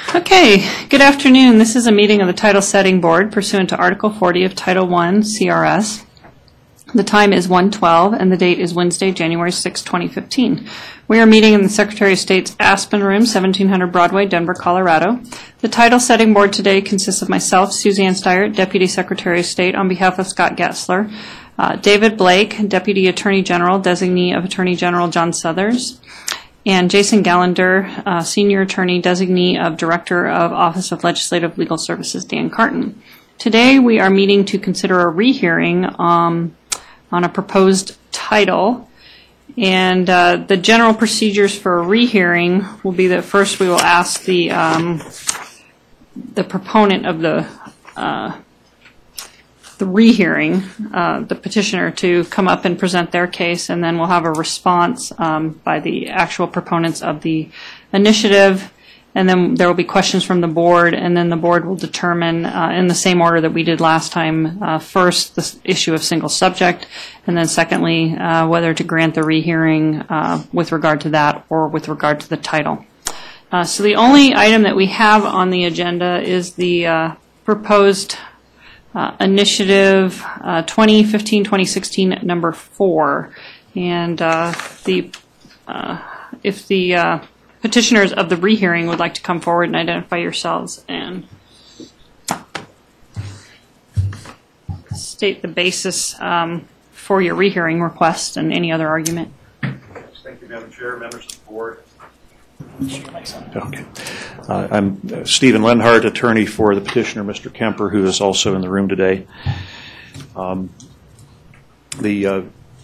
Okay, good afternoon. This is a meeting of the Title Setting Board pursuant to Article 40 of Title I CRS. The time is 1:12 and the date is Wednesday, January 6, 2015. We are meeting in the Secretary of State's Aspen Room, 1700 Broadway, Denver, Colorado. The Title Setting Board today consists of myself, Suzanne Steyert, Deputy Secretary of State, on behalf of Scott Getzler, David Blake, Deputy Attorney General, designee of Attorney General John Suthers, and Jason Gallender, Senior Attorney, designee of Director of Office of Legislative Legal Services, Dan Carton. Today we are meeting to consider a rehearing on a proposed title. And the general procedures for a rehearing will be that first we will ask the proponent of the rehearing, the petitioner, to come up and present their case, and then we'll have a response by the actual proponents of the initiative, and then there will be questions from the board, and then the board will determine in the same order that we did last time, first the issue of single subject, and then secondly whether to grant the rehearing with regard to that or with regard to the title. So the only item that we have on the agenda is the proposed initiative 2015-2016 number 4, and if the petitioners of the rehearing would like to come forward and identify yourselves and state the basis for your rehearing request and any other argument. Thank you, Madam Chair, members of the board. Okay. I'm Stephen Lenhart, attorney for the petitioner, Mr. Kemper, who is also in the room today. The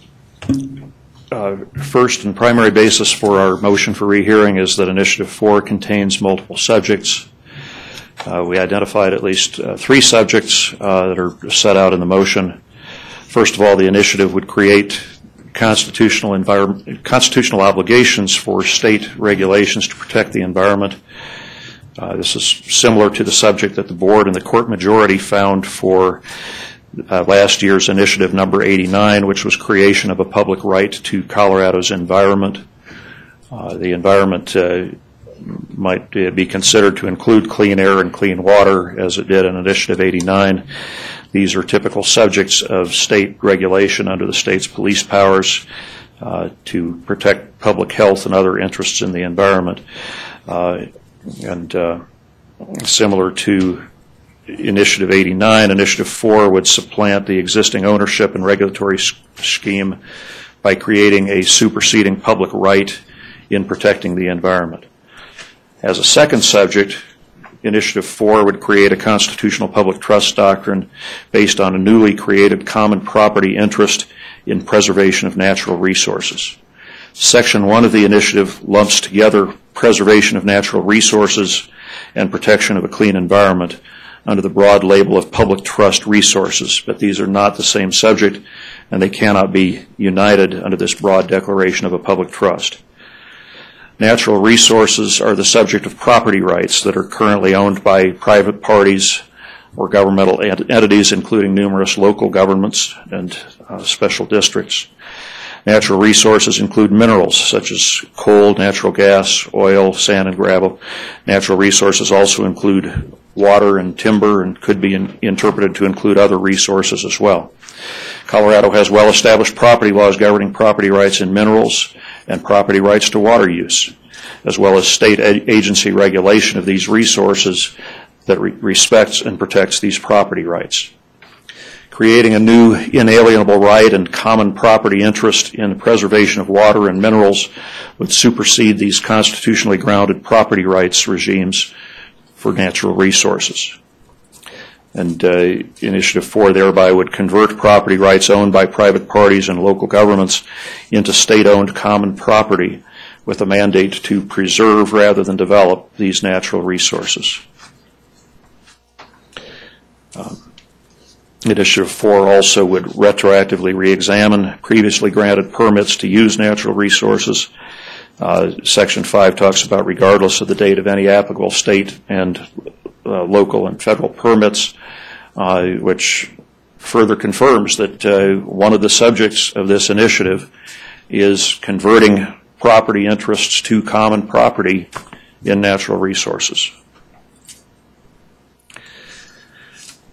first and primary basis for our motion for rehearing is that Initiative 4 contains multiple subjects. We identified at least 3 subjects that are set out in the motion. First of all, the initiative would create constitutional obligations for state regulations to protect the environment. This is similar to the subject that the board and the court majority found for last year's initiative number 89, which was creation of a public right to Colorado's environment. The environment might be considered to include clean air and clean water, as it did in Initiative 89. These are typical subjects of state regulation under the state's police powers to protect public health and other interests in the environment. Similar to Initiative 89, Initiative 4 would supplant the existing ownership and regulatory scheme by creating a superseding public right in protecting the environment. As a second subject, Initiative 4 would create a constitutional public trust doctrine based on a newly created common property interest in preservation of natural resources. Section 1 of the initiative lumps together preservation of natural resources and protection of a clean environment under the broad label of public trust resources, but these are not the same subject, and they cannot be united under this broad declaration of a public trust. Natural resources are the subject of property rights that are currently owned by private parties or governmental entities, including numerous local governments and special districts. Natural resources include minerals such as coal, natural gas, oil, sand, and gravel. Natural resources also include water and timber and could be interpreted to include other resources as well. Colorado has well-established property laws governing property rights in minerals and property rights to water use, as well as state agency regulation of these resources that respects and protects these property rights. Creating a new inalienable right and common property interest in the preservation of water and minerals would supersede these constitutionally grounded property rights regimes for natural resources. And Initiative 4 thereby would convert property rights owned by private parties and local governments into state-owned common property with a mandate to preserve rather than develop these natural resources. Initiative 4 also would retroactively re-examine previously granted permits to use natural resources. Section 5 talks about regardless of the date of any applicable state and local and federal permits, which further confirms that one of the subjects of this initiative is converting property interests to common property in natural resources.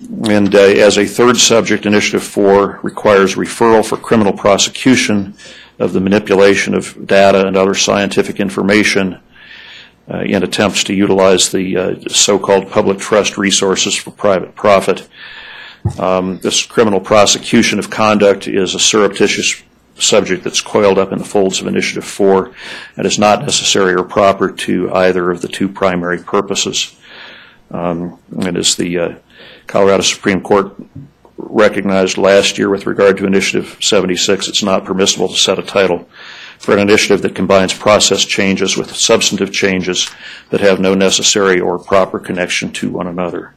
And as a third subject, Initiative 4 requires referral for criminal prosecution of the manipulation of data and other scientific information in attempts to utilize the so-called public trust resources for private profit. This criminal prosecution of conduct is a surreptitious subject that's coiled up in the folds of Initiative 4 and is not necessary or proper to either of the two primary purposes. And as the Colorado Supreme Court recognized last year with regard to Initiative 76, it's not permissible to set a title for an initiative that combines process changes with substantive changes that have no necessary or proper connection to one another.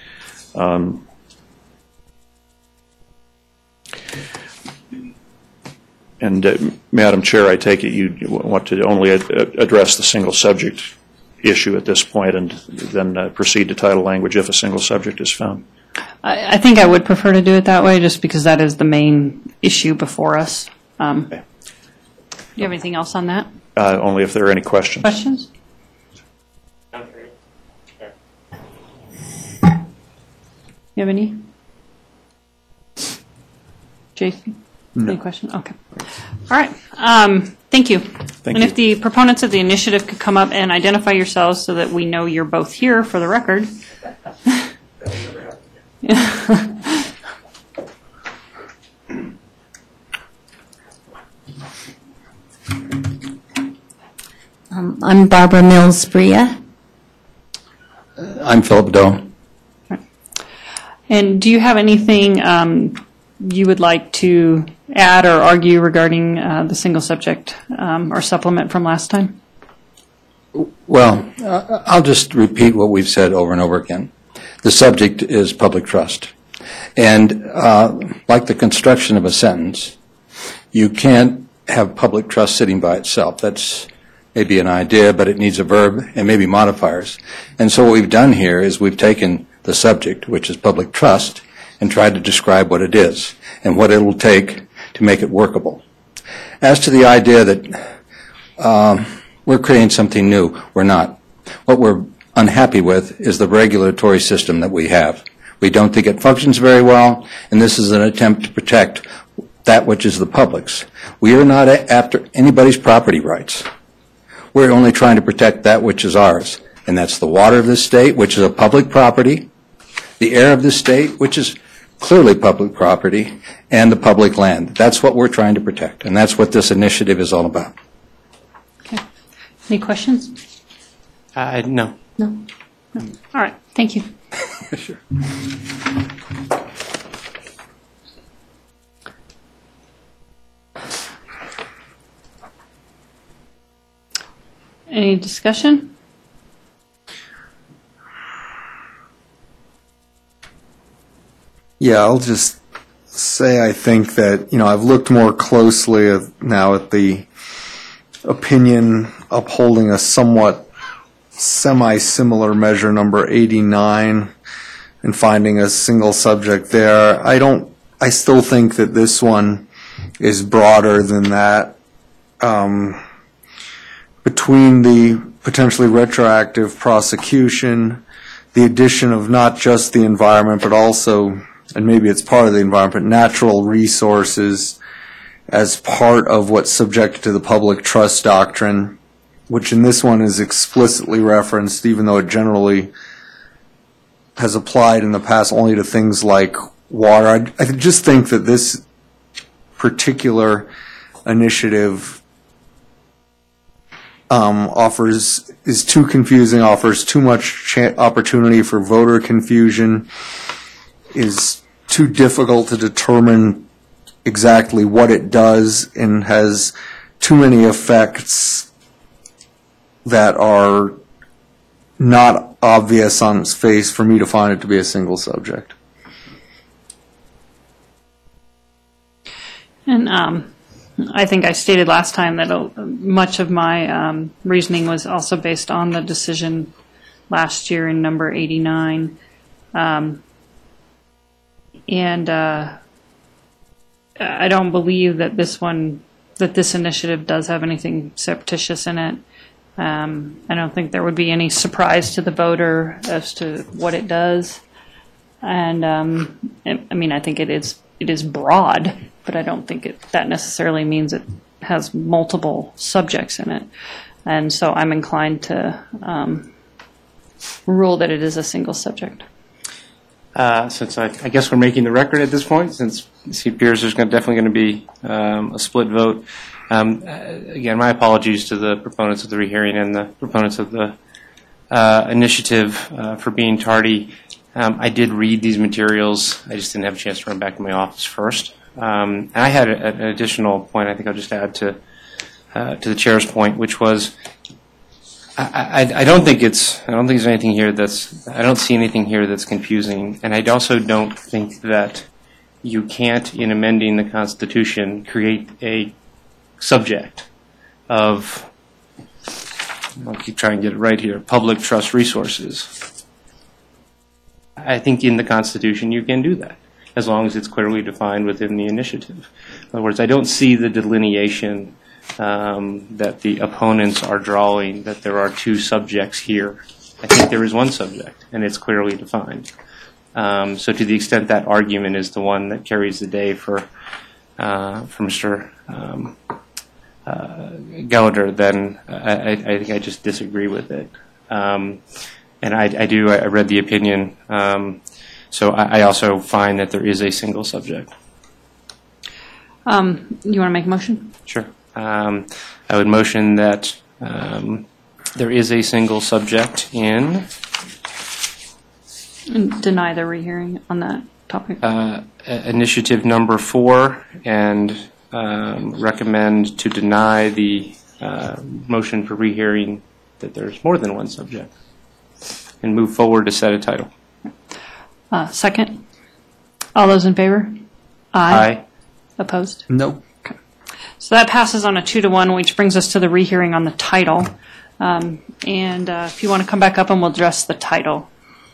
Madam Chair, I take it you want to only address the single subject issue at this point and then proceed to title language if a single subject is found? I think I would prefer to do it that way just because that is the main issue before us. Okay. Do you have anything else on that? Only if there are any questions. Questions? You have any? Jason? No. Any questions? Okay. All right. Thank you. Thank and you. if the proponents of the initiative could come up and identify yourselves so that we know you're both here for the record. I'm Barbara Mills Bria. I'm Philip Doe. And do you have anything you would like to add or argue regarding the single subject or supplement from last time? Well, I'll just repeat what we've said over and over again. The subject is public trust. And like the construction of a sentence, you can't have public trust sitting by itself. That's maybe an idea, but it needs a verb and maybe modifiers. And so what we've done here is we've taken the subject, which is public trust, and tried to describe what it is and what it will take to make it workable. As to the idea that we're creating something new, we're not. What we're unhappy with is the regulatory system that we have. We don't think it functions very well, and this is an attempt to protect that which is the public's. We are not after anybody's property rights. We're only trying to protect that which is ours, and that's the water of this state, which is a public property, the air of this state, which is clearly public property, and the public land. That's what we're trying to protect, and that's what this initiative is all about. Okay. Any questions? No. No. All right. Thank you. Sure. Any discussion? Yeah, I'll just say I think that, I've looked more closely now at the opinion upholding a somewhat semi-similar measure, number 89, and finding a single subject there. I still think that this one is broader than that. Between the potentially retroactive prosecution, the addition of not just the environment, but also, and maybe it's part of the environment, natural resources as part of what's subjected to the public trust doctrine, which in this one is explicitly referenced, even though it generally has applied in the past only to things like water. I just think that this particular initiative is too confusing, offers too much opportunity for voter confusion, is too difficult to determine exactly what it does, and has too many effects that are not obvious on its face for me to find it to be a single subject. And I think I stated last time that much of my reasoning was also based on the decision last year in number 89. And I don't believe that this initiative does have anything surreptitious in it. I don't think there would be any surprise to the voter as to what it does. And, I think it is broad, but I don't think that necessarily means it has multiple subjects in it. And so I'm inclined to rule that it is a single subject. Since I guess we're making the record at this point, since it appears there's definitely going to be a split vote. Again, my apologies to the proponents of the rehearing and the proponents of the initiative for being tardy. I did read these materials. I just didn't have a chance to run back to my office first. And I had an additional point I think I'll just add to the chair's point, which was I don't think there's anything here I don't see anything here that's confusing, and I also don't think that you can't, in amending the Constitution, create a subject of, I'll keep trying to get it right here, public trust resources. I think in the Constitution you can do that, as long as it's clearly defined within the initiative. In other words, I don't see the delineation that the opponents are drawing, that there are two subjects here. I think there is one subject, and it's clearly defined. So to the extent that argument is the one that carries the day for Mr. Gallagher, then I think I just disagree with it. And I read the opinion, so I also find that there is a single subject. You want to make a motion? Sure. I would motion that there is a single subject in And deny the rehearing on that topic? initiative number 4 and recommend to deny the motion for rehearing that there's more than one subject and move forward to set a title. Second? All those in favor? Aye. Opposed? No. So that passes on a 2-1, which brings us to the rehearing on the title. And if you want to come back up and we'll address the title.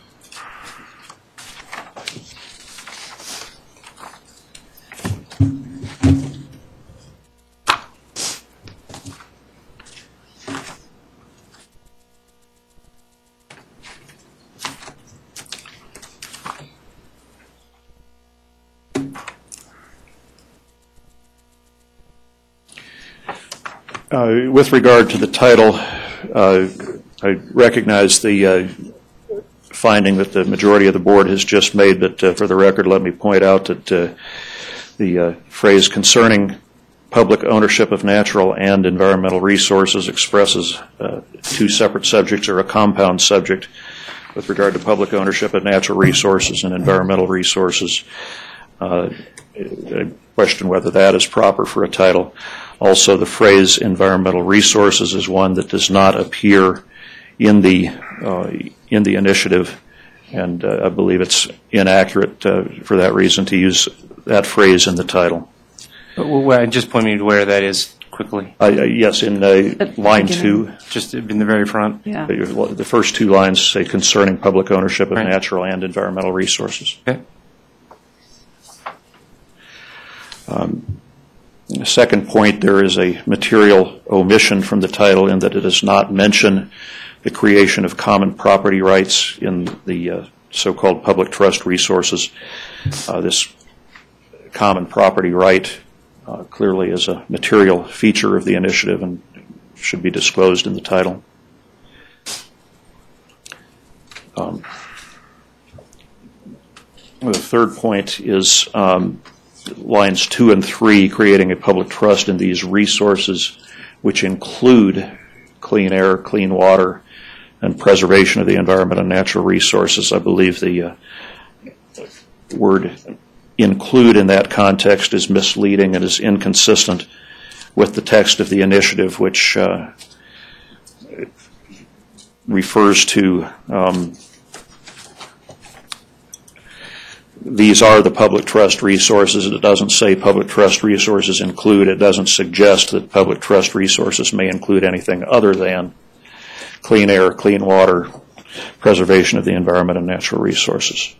With regard to the title, I recognize the finding that the majority of the board has just made, but for the record, let me point out that the phrase concerning public ownership of natural and environmental resources expresses two separate subjects or a compound subject with regard to public ownership of natural resources and environmental resources. I question whether that is proper for a title. Also, the phrase environmental resources is one that does not appear in the initiative, and I believe it's inaccurate for that reason to use that phrase in the title. Well, just point me to where that is quickly. Yes, in line 2. Just in the very front. Yeah. The first two lines say concerning public ownership of natural and environmental resources. Okay. The second point, there is a material omission from the title in that it does not mention the creation of common property rights in the so-called public trust resources. This common property right clearly is a material feature of the initiative and should be disclosed in the title. The third point is lines 2 and 3, creating a public trust in these resources, which include clean air, clean water, and preservation of the environment and natural resources. I believe the word include in that context is misleading and is inconsistent with the text of the initiative, which refers to these are the public trust resources. It doesn't say public trust resources include. It doesn't suggest that public trust resources may include anything other than clean air, clean water, preservation of the environment and natural resources.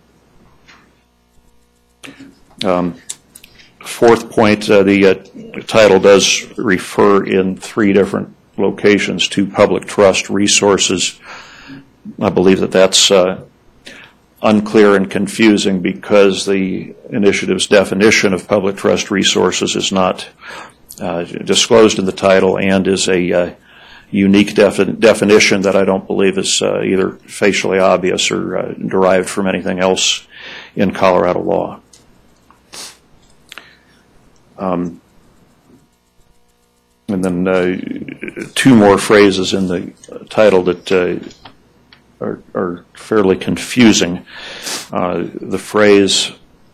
Fourth point, the title does refer in 3 different locations to public trust resources. I believe that that's unclear and confusing because the initiative's definition of public trust resources is not disclosed in the title and is a unique definition that I don't believe is either facially obvious or derived from anything else in Colorado law. And then two more phrases in the title that are fairly confusing. The phrase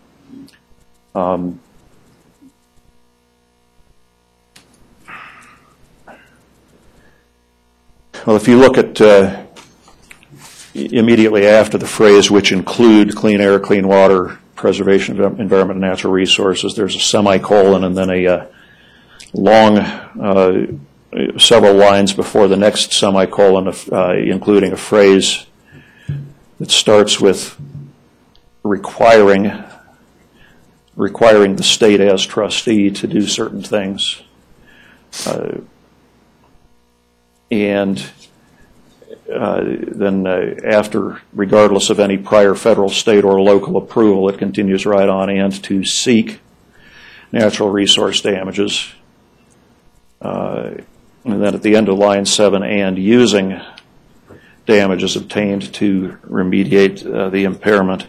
well, if you look at immediately after the phrase, which include clean air, clean water, preservation of environment and natural resources, there's a semicolon and then a long several lines before the next semicolon, including a phrase that starts with requiring the state as trustee to do certain things. And then after, regardless of any prior federal, state, or local approval, it continues right on, and to seek natural resource damages. And then at the end of line 7, and using damages obtained to remediate the impairment.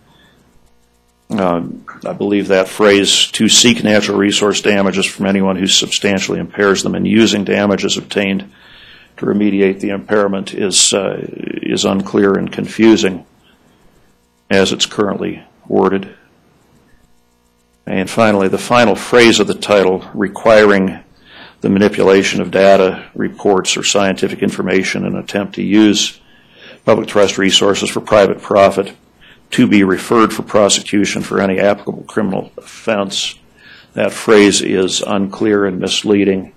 I believe that phrase, to seek natural resource damages from anyone who substantially impairs them, and using damages obtained to remediate the impairment is unclear and confusing as it's currently worded. And finally, the final phrase of the title, requiring the manipulation of data, reports, or scientific information in an attempt to use public trust resources for private profit to be referred for prosecution for any applicable criminal offense. That phrase is unclear and misleading.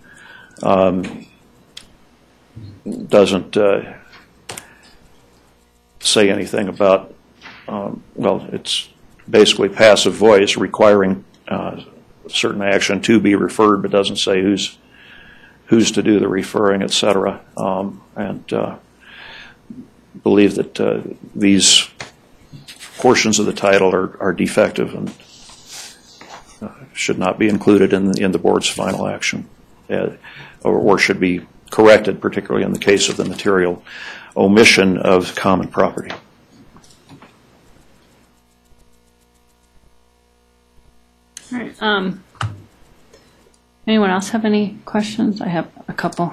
Doesn't say anything about, well, it's basically passive voice requiring certain action to be referred, but doesn't say who's to do the referring, etc. And believe that these portions of the title are defective and should not be included in the board's final action, or should be corrected, particularly in the case of the material omission of common property. All right. Anyone else have any questions? I have a couple.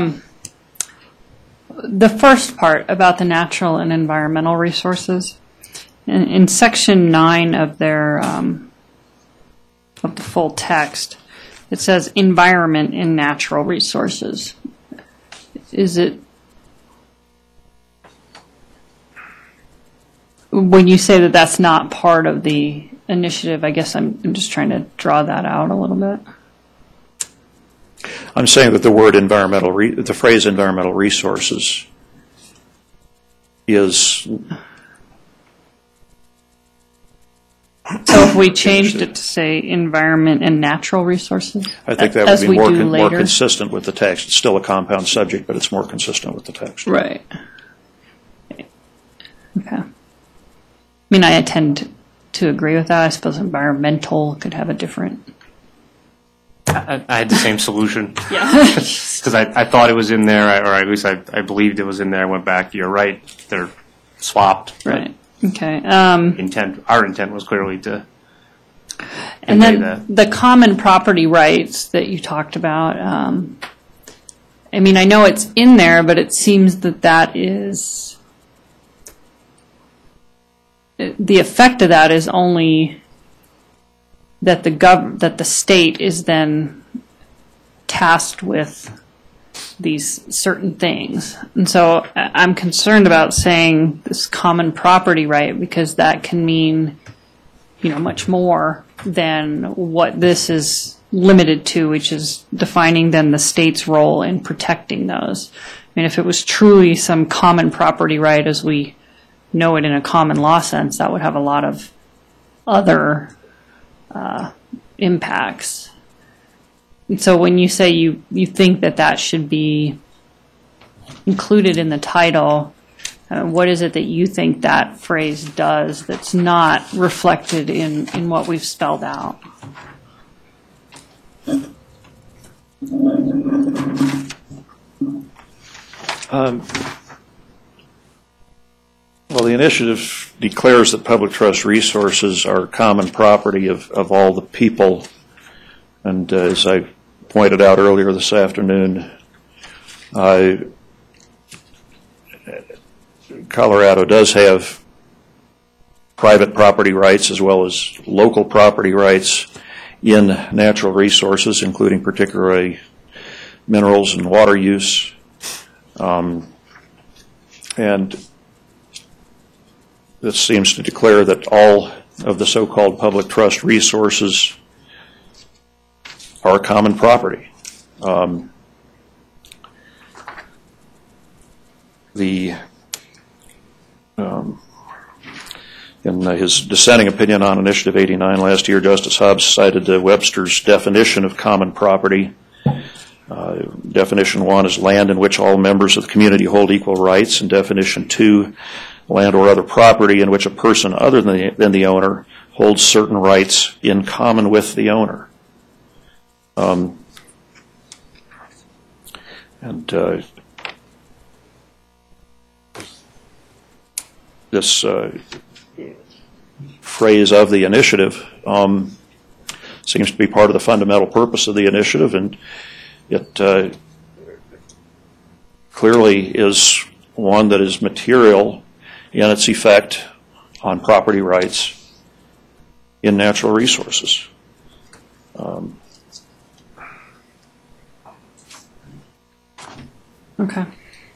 The first part about the natural and environmental resources, in section 9 of their of the full text, it says environment and natural resources. Is it, when you say that that's not part of the initiative, I guess I'm just trying to draw that out a little bit. I'm saying that the word environmental, the phrase environmental resources is. So if we changed it to say environment and natural resources, I think that as would be we more, do more later? consistent with the text. It's still a compound subject, but it's more consistent with the text. Right. Okay. I mean, I tend to agree with that. I suppose environmental could have a different. I had the same solution. Yeah. Because I thought it was in there, or at least I believed it was in there. I went back. You're right. They're swapped. Right. Okay. Our intent was clearly to And then that. the common property rights that you talked about, I mean, I know it's in there, but it seems that is, the effect of that is only that that the state is then tasked with these certain things. And so I'm concerned about saying this common property right, because that can mean, much more than what this is limited to, which is defining then the state's role in protecting those. I mean, if it was truly some common property right as we know it in a common law sense, that would have a lot of other impacts. And so when you say you think that should be included in the title, What is it that you think that phrase does that's not reflected in what we've spelled out? Well, the initiative declares that public trust resources are common property of all the people. And as I pointed out earlier this afternoon, Colorado does have private property rights as well as local property rights in natural resources, including particularly minerals and water use. And this seems to declare that all of the so-called public trust resources are common property. In his dissenting opinion on Initiative 89 last year, Justice Hobbs cited Webster's definition of common property. Definition 1 is land in which all members of the community hold equal rights, and Definition 2, land or other property in which a person other than the owner holds certain rights in common with the owner. This phrase of the initiative seems to be part of the fundamental purpose of the initiative, and it clearly is one that is material in its effect on property rights in natural resources. Okay.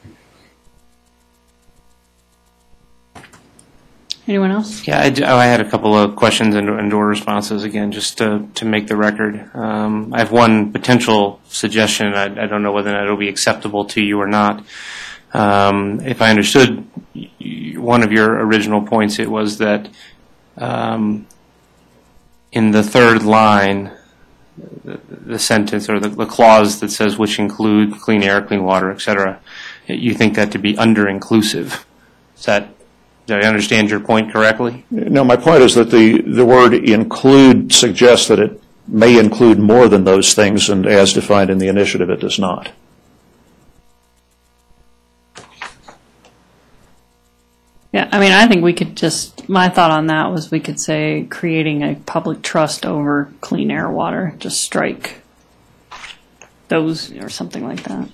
Anyone else? Yeah, I had a couple of questions and or responses, again, just to make the record. I have one potential suggestion. I don't know whether or not it'll be acceptable to you or not. If I understood one of your original points, it was that in the third line, the sentence or the clause that says which include clean air, clean water, et cetera, you think that to be under-inclusive. Did I understand your point correctly? No, my point is that the word include suggests that it may include more than those things, and as defined in the initiative, it does not. Yeah, I mean, I think we could just, my thought on that was we could say creating a public trust over clean air, water, just strike those or something like that.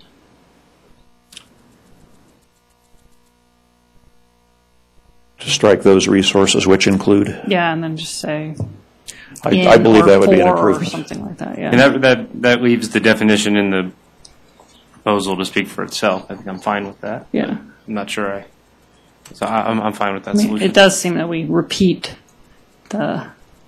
To strike those resources which include. Yeah, and then just say I believe that would be an or improvement. something like that, yeah. And that leaves the definition in the proposal to speak for itself. I think I'm fine with that. Yeah. I'm not sure so I'm fine with that I mean, solution. it does seem that we repeat the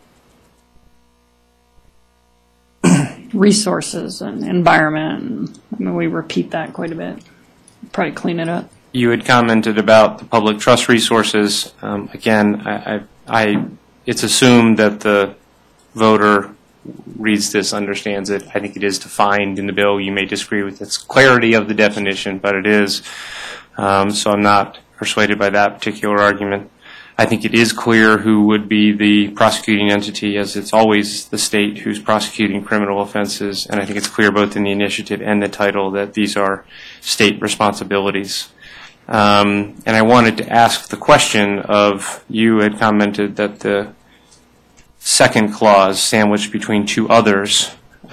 resources and environment. I mean, we repeat that quite a bit. Probably clean it up. You had commented about the public trust resources. Again, it's assumed that the voter reads this, understands it. I think it is defined in the bill. You may disagree with its clarity of the definition, but it is. So I'm not persuaded by that particular argument. I think it is clear who would be the prosecuting entity, as it's always the state who's prosecuting criminal offenses, and I think it's clear both in the initiative and the title that these are state responsibilities. And I wanted to ask the question of, you had commented that the second clause, sandwiched between two others,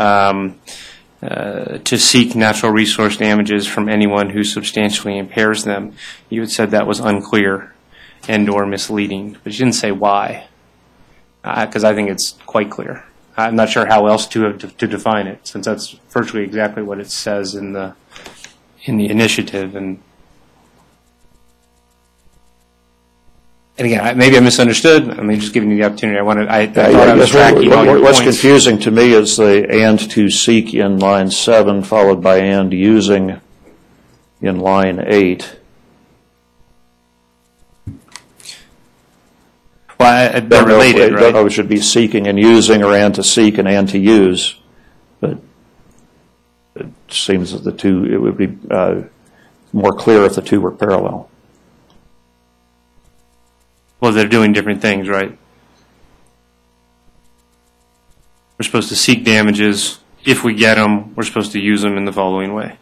to seek natural resource damages from anyone who substantially impairs them. You had said that was unclear and or misleading, but you didn't say why, because I think it's quite clear. I'm not sure how else to define it, since that's virtually exactly what it says in the initiative. And again, maybe I misunderstood. I mean, just giving you the opportunity. I thought I was tracking all your What's points. confusing to me is the and to seek in line 7 followed by and using in line 8. Well, they're related, right? It should be seeking and using, or and to seek and to use. But it seems that it would be more clear if the two were parallel. Well, they're doing different things, right? We're supposed to seek damages. If we get them, we're supposed to use them in the following way.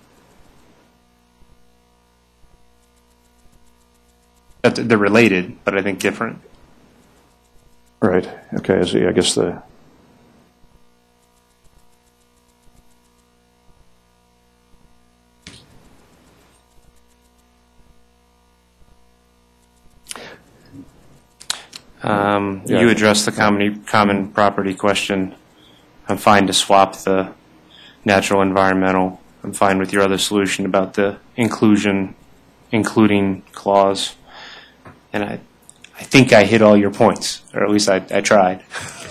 They're related, but I think different. Right, okay, I see, I guess the, You addressed the common property question. I'm fine to swap the natural environmental. I'm fine with your other solution about the including clause. And I think I hit all your points, or at least I tried.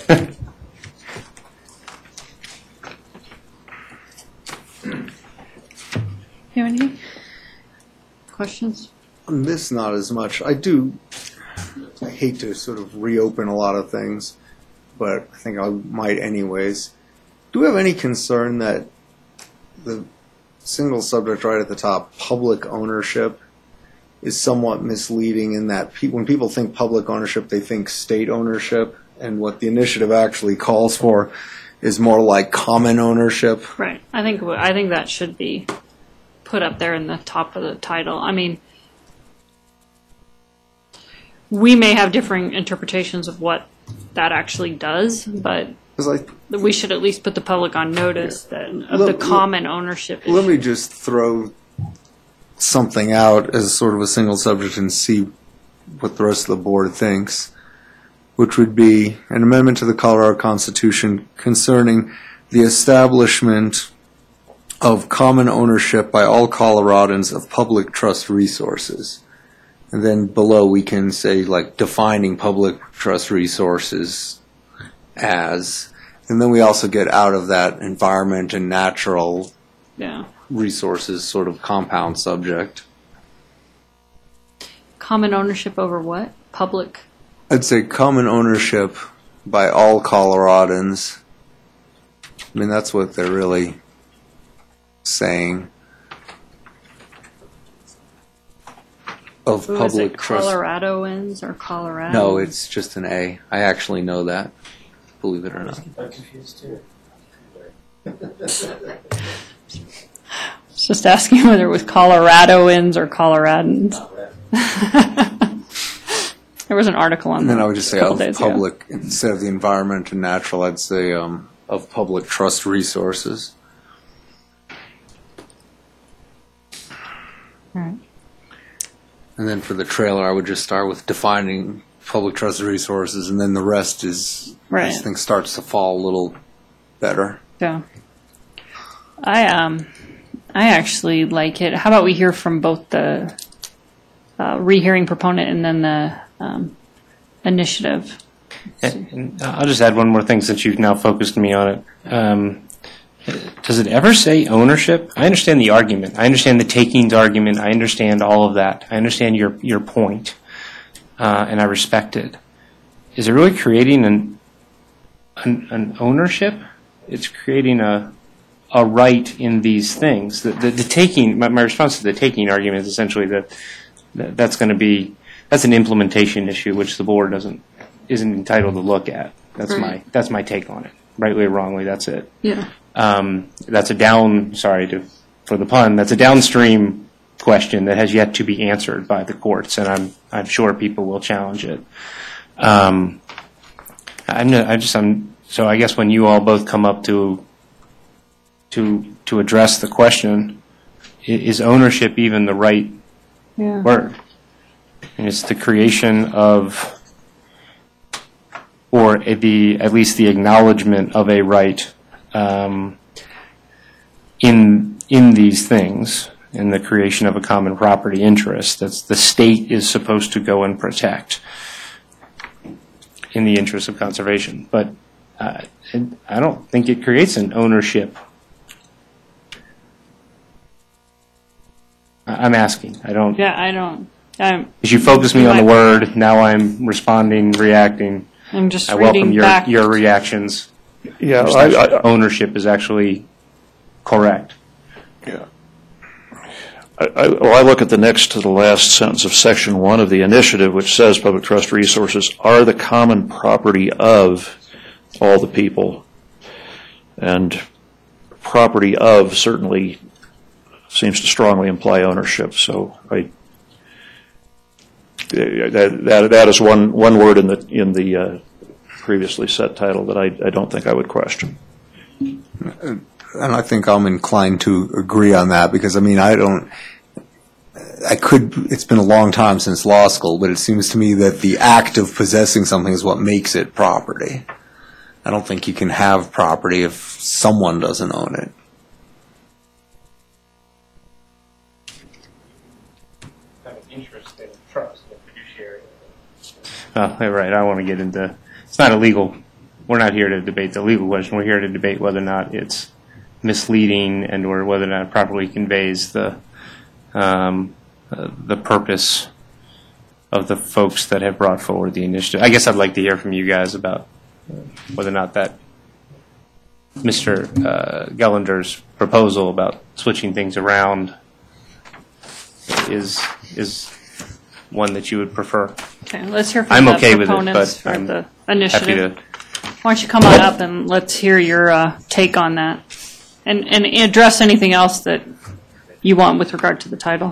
You have any questions? On this, not as much. I hate to sort of reopen a lot of things, but I think I might anyways. Do we have any concern that the single subject right at the top, public ownership, is somewhat misleading in that when people think public ownership, they think state ownership, and what the initiative actually calls for is more like common ownership? Right. I think that should be put up there in the top of the title. I mean, we may have differing interpretations of what that actually does, but we should at least put the public on notice of the common ownership issue. Let me just throw something out as sort of a single subject and see what the rest of the board thinks, which would be an amendment to the Colorado Constitution concerning the establishment of common ownership by all Coloradans of public trust resources. And then below we can say, like, defining public trust resources as, and then we also get out of that environment and natural resources sort of compound subject. Common ownership over what? Public? I'd say common ownership by all Coloradans. I mean, that's what they're really saying. Of Who is public it, trust. Coloradoans or Colorado? No, it's just an A. I actually know that, believe it or not. I'm confused too. Just asking whether it was Coloradoans or Coloradans. There was an article on And that. then I would just say a couple of days ago. public, instead of the environment and natural, I'd say of public trust resources. All right. And then for the trailer, I would just start with defining public trust resources, and then the rest is, Right. I think, starts to fall a little better. Yeah. I actually like it. How about we hear from both the rehearing proponent and then the initiative? And I'll just add one more thing since you've now focused me on it. Does it ever say ownership? I understand the argument. I understand the takings argument. I understand all of that. I understand your point, and I respect it. Is it really creating an ownership? It's creating a right in these things. The taking. My response to the taking argument is essentially that's an implementation issue which the board isn't entitled to look at. That's my take on it. Rightly or wrongly, that's it. Yeah. That's for the pun, that's a downstream question that has yet to be answered by the courts, and I'm sure people will challenge it. So I guess when you all both come up to address the question, is ownership even the right word? And it's the creation of, or at least the acknowledgement of a right in these things, in the creation of a common property interest that the state is supposed to go and protect in the interest of conservation. But I don't think it creates an ownership. I'm asking. I don't. Yeah, I don't. As you focus me on the word, now I'm responding, reacting. I'm just I reading welcome back. your reactions. yeah, Ownership is actually correct. Yeah. I look at the next to the last sentence of Section 1 of the initiative, which says public trust resources are the common property of all the people. And property of certainly seems to strongly imply ownership. So that is one word in the previously set title that I don't think I would question. And I think I'm inclined to agree on that because, I mean, it's been a long time since law school, but it seems to me that the act of possessing something is what makes it property. I don't think you can have property if someone doesn't own it. Have an interest in trust, in fiduciary. Right. I don't want to get into. It's not illegal. We're not here to debate the legal question. We're here to debate whether or not it's misleading and or whether or not it properly conveys the purpose of the folks that have brought forward the initiative. I guess I'd like to hear from you guys about whether or not that Mr. Gellender's proposal about switching things around is one that you would prefer. Okay, let's hear from I'm the okay with it, proponents but for I'm the happy initiative. to. Why don't you come on up and let's hear your take on that, and address anything else that you want with regard to the title.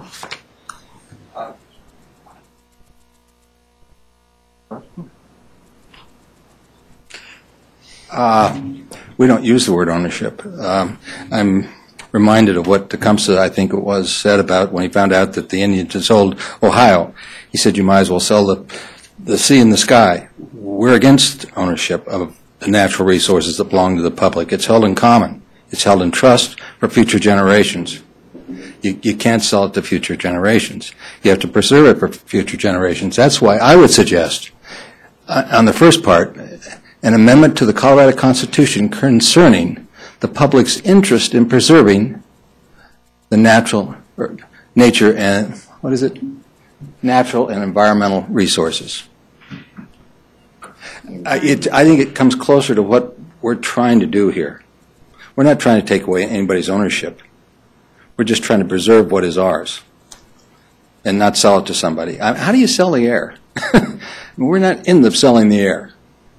We don't use the word ownership. I'm reminded of what Tecumseh, I think it was, said about when he found out that the Indians had sold Ohio. He said, you might as well sell the sea and the sky. We're against ownership of the natural resources that belong to the public. It's held in common. It's held in trust for future generations. You can't sell it to future generations. You have to preserve it for future generations. That's why I would suggest, on the first part, an amendment to the Colorado Constitution concerning the public's interest in preserving the natural and environmental resources. I think it comes closer to what we're trying to do here. We're not trying to take away anybody's ownership. We're just trying to preserve what is ours and not sell it to somebody. How do you sell the air? We're not in the selling the air.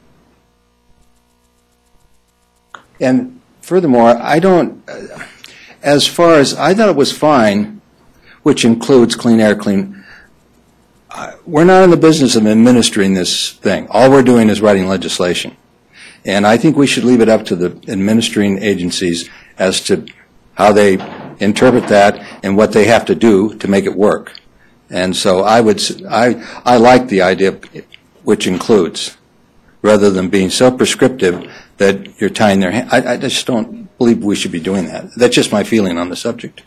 And furthermore, as far as I thought it was fine, which includes clean air, we're not in the business of administering this thing. All we're doing is writing legislation. And I think we should leave it up to the administering agencies as to how they interpret that and what they have to do to make it work. And so I like the idea, which includes, rather than being so prescriptive that you're tying their hands. I just don't believe we should be doing that. That's just my feeling on the subject.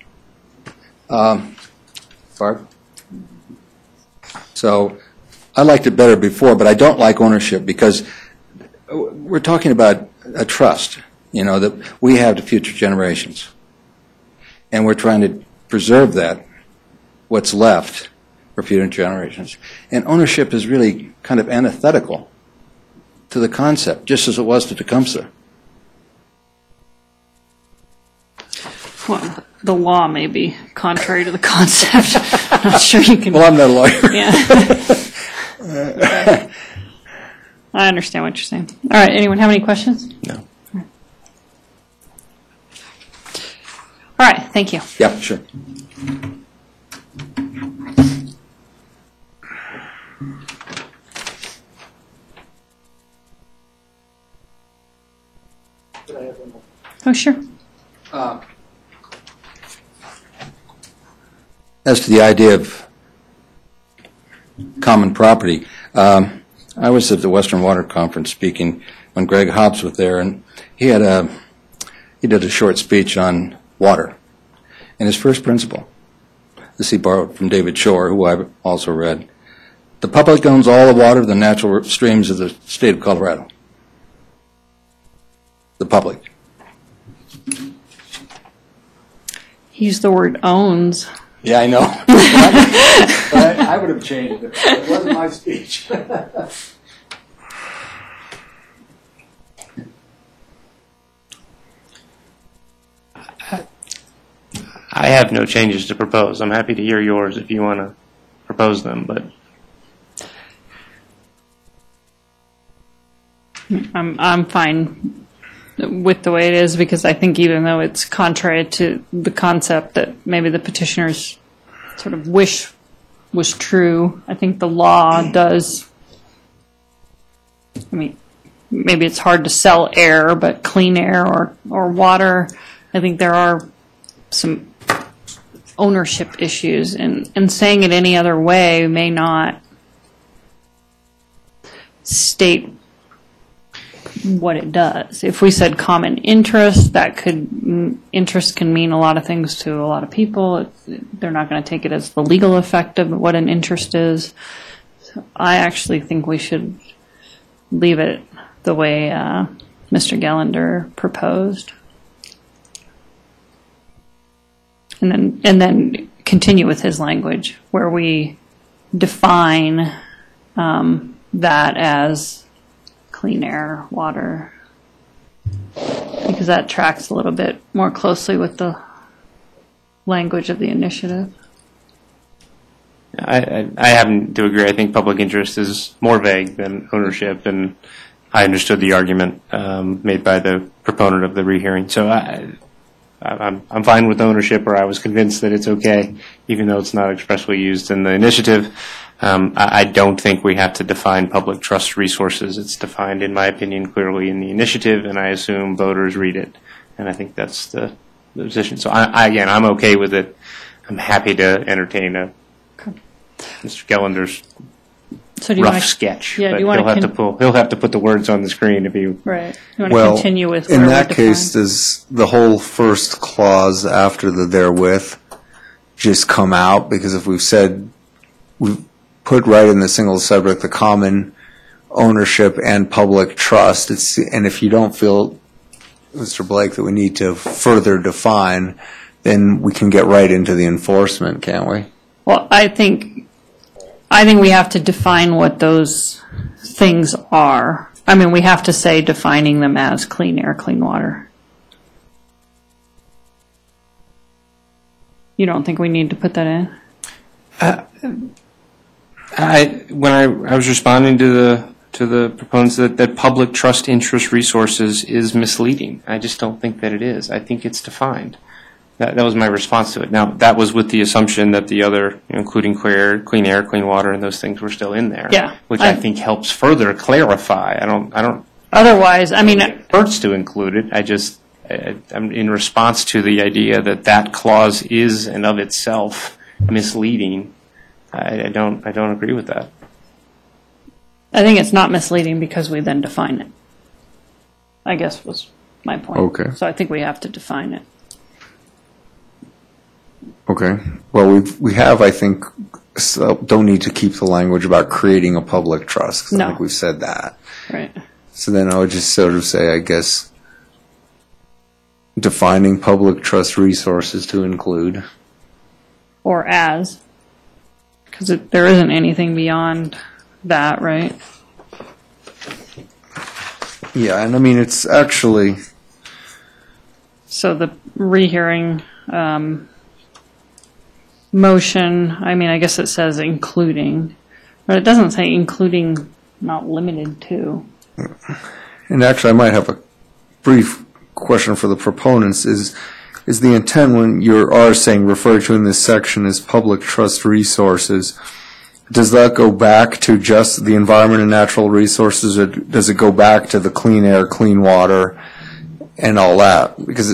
Barb? So I liked it better before, but I don't like ownership because we're talking about a trust, that we have to future generations. And we're trying to preserve that, what's left, for future generations. And ownership is really kind of antithetical to the concept, just as it was to Tecumseh. Well, the law may be contrary to the concept. I'm not sure you can. Well, I'm not a lawyer. Yeah. Okay. I understand what you're saying. All right. Anyone have any questions? No. All right. Thank you. Yeah, sure. Oh, sure. As to the idea of common property, I was at the Western Water Conference speaking when Greg Hobbs was there, and he did a short speech on water. And his first principle, this he borrowed from David Shore, who I've also read, the public owns all the water of the natural streams of the state of Colorado. The public. He used the word owns. Yeah, I know. But I would have changed it. It wasn't my speech. I have no changes to propose. I'm happy to hear yours if you want to propose them, but I'm fine with the way it is, because I think even though it's contrary to the concept that maybe the petitioners sort of wish was true, I think the law does, I mean, maybe it's hard to sell air, but clean air or water, I think there are some ownership issues, and saying it any other way may not state what it does. If we said common interest, that could, interest can mean a lot of things to a lot of people. They're not going to take it as the legal effect of what an interest is. So I actually think we should leave it the way Mr. Gellender proposed. And then continue with his language where we define that as clean air, water, because that tracks a little bit more closely with the language of the initiative. I happen to agree. I think public interest is more vague than ownership, and I understood the argument made by the proponent of the rehearing. So I'm fine with ownership, or I was convinced that it's okay, even though it's not expressly used in the initiative. I don't think we have to define public trust resources. It's defined, in my opinion, clearly in the initiative, and I assume voters read it. And I think that's the position. So again, I'm okay with it. I'm happy to entertain Mr. Gellender's So do you rough want to, sketch. yeah, do But you wanna he'll have to put the words on the screen if you. right? You want to Well, continue with in where we that define? case, does the whole first clause after the therewith just come out? Because if we've put right in the single subject the common ownership and public trust, and if you don't feel, Mr. Blake, that we need to further define, then we can get right into the enforcement, can't we? Well, I think we have to define what those things are. I mean, we have to say defining them as clean air, clean water. You don't think we need to put that in? When I was responding to the proponents that public trust interest resources is misleading. I just don't think that it is. I think it's defined. That was my response to it. Now, that was with the assumption that the other, including clean air, clean water, and those things were still in there. Yeah. Which I think helps further clarify. I don't. Otherwise, I mean, It hurts to include it. I'm in response to the idea that clause is and of itself misleading. I don't agree with that. I think it's not misleading because we then define it, I guess was my point. Okay. So I think we have to define it. Okay. Well, we have, I think, so don't need to keep the language about creating a public trust, 'cause No. I think we've said that. Right. So then I would just sort of say, I guess, defining public trust resources to include. Or as, because there isn't anything beyond that, right? Yeah, and I mean, it's actually, So the rehearing motion, I mean, I guess it says including, but it doesn't say including not limited to. and actually I might have a brief question for the proponents, is the intent when you are saying referred to in this section as public trust resources, does that go back to just the environment and natural resources, or does it go back to the clean air, clean water, and all that? Because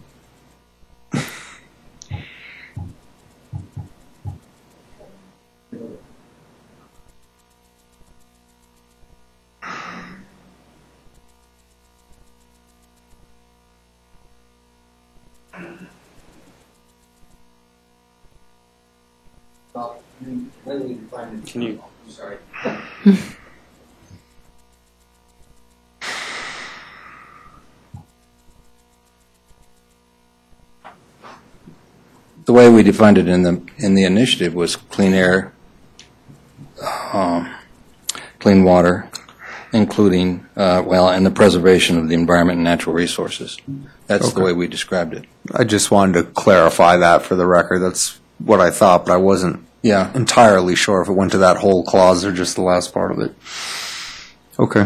Can you? Sorry. The way we defined it in the initiative was clean air, clean water, including, and the preservation of the environment and natural resources. That's the Okay. way we described it. I just wanted to clarify that for the record. That's what I thought, but I wasn't Yeah. entirely sure if it went to that whole clause or just the last part of it. Okay.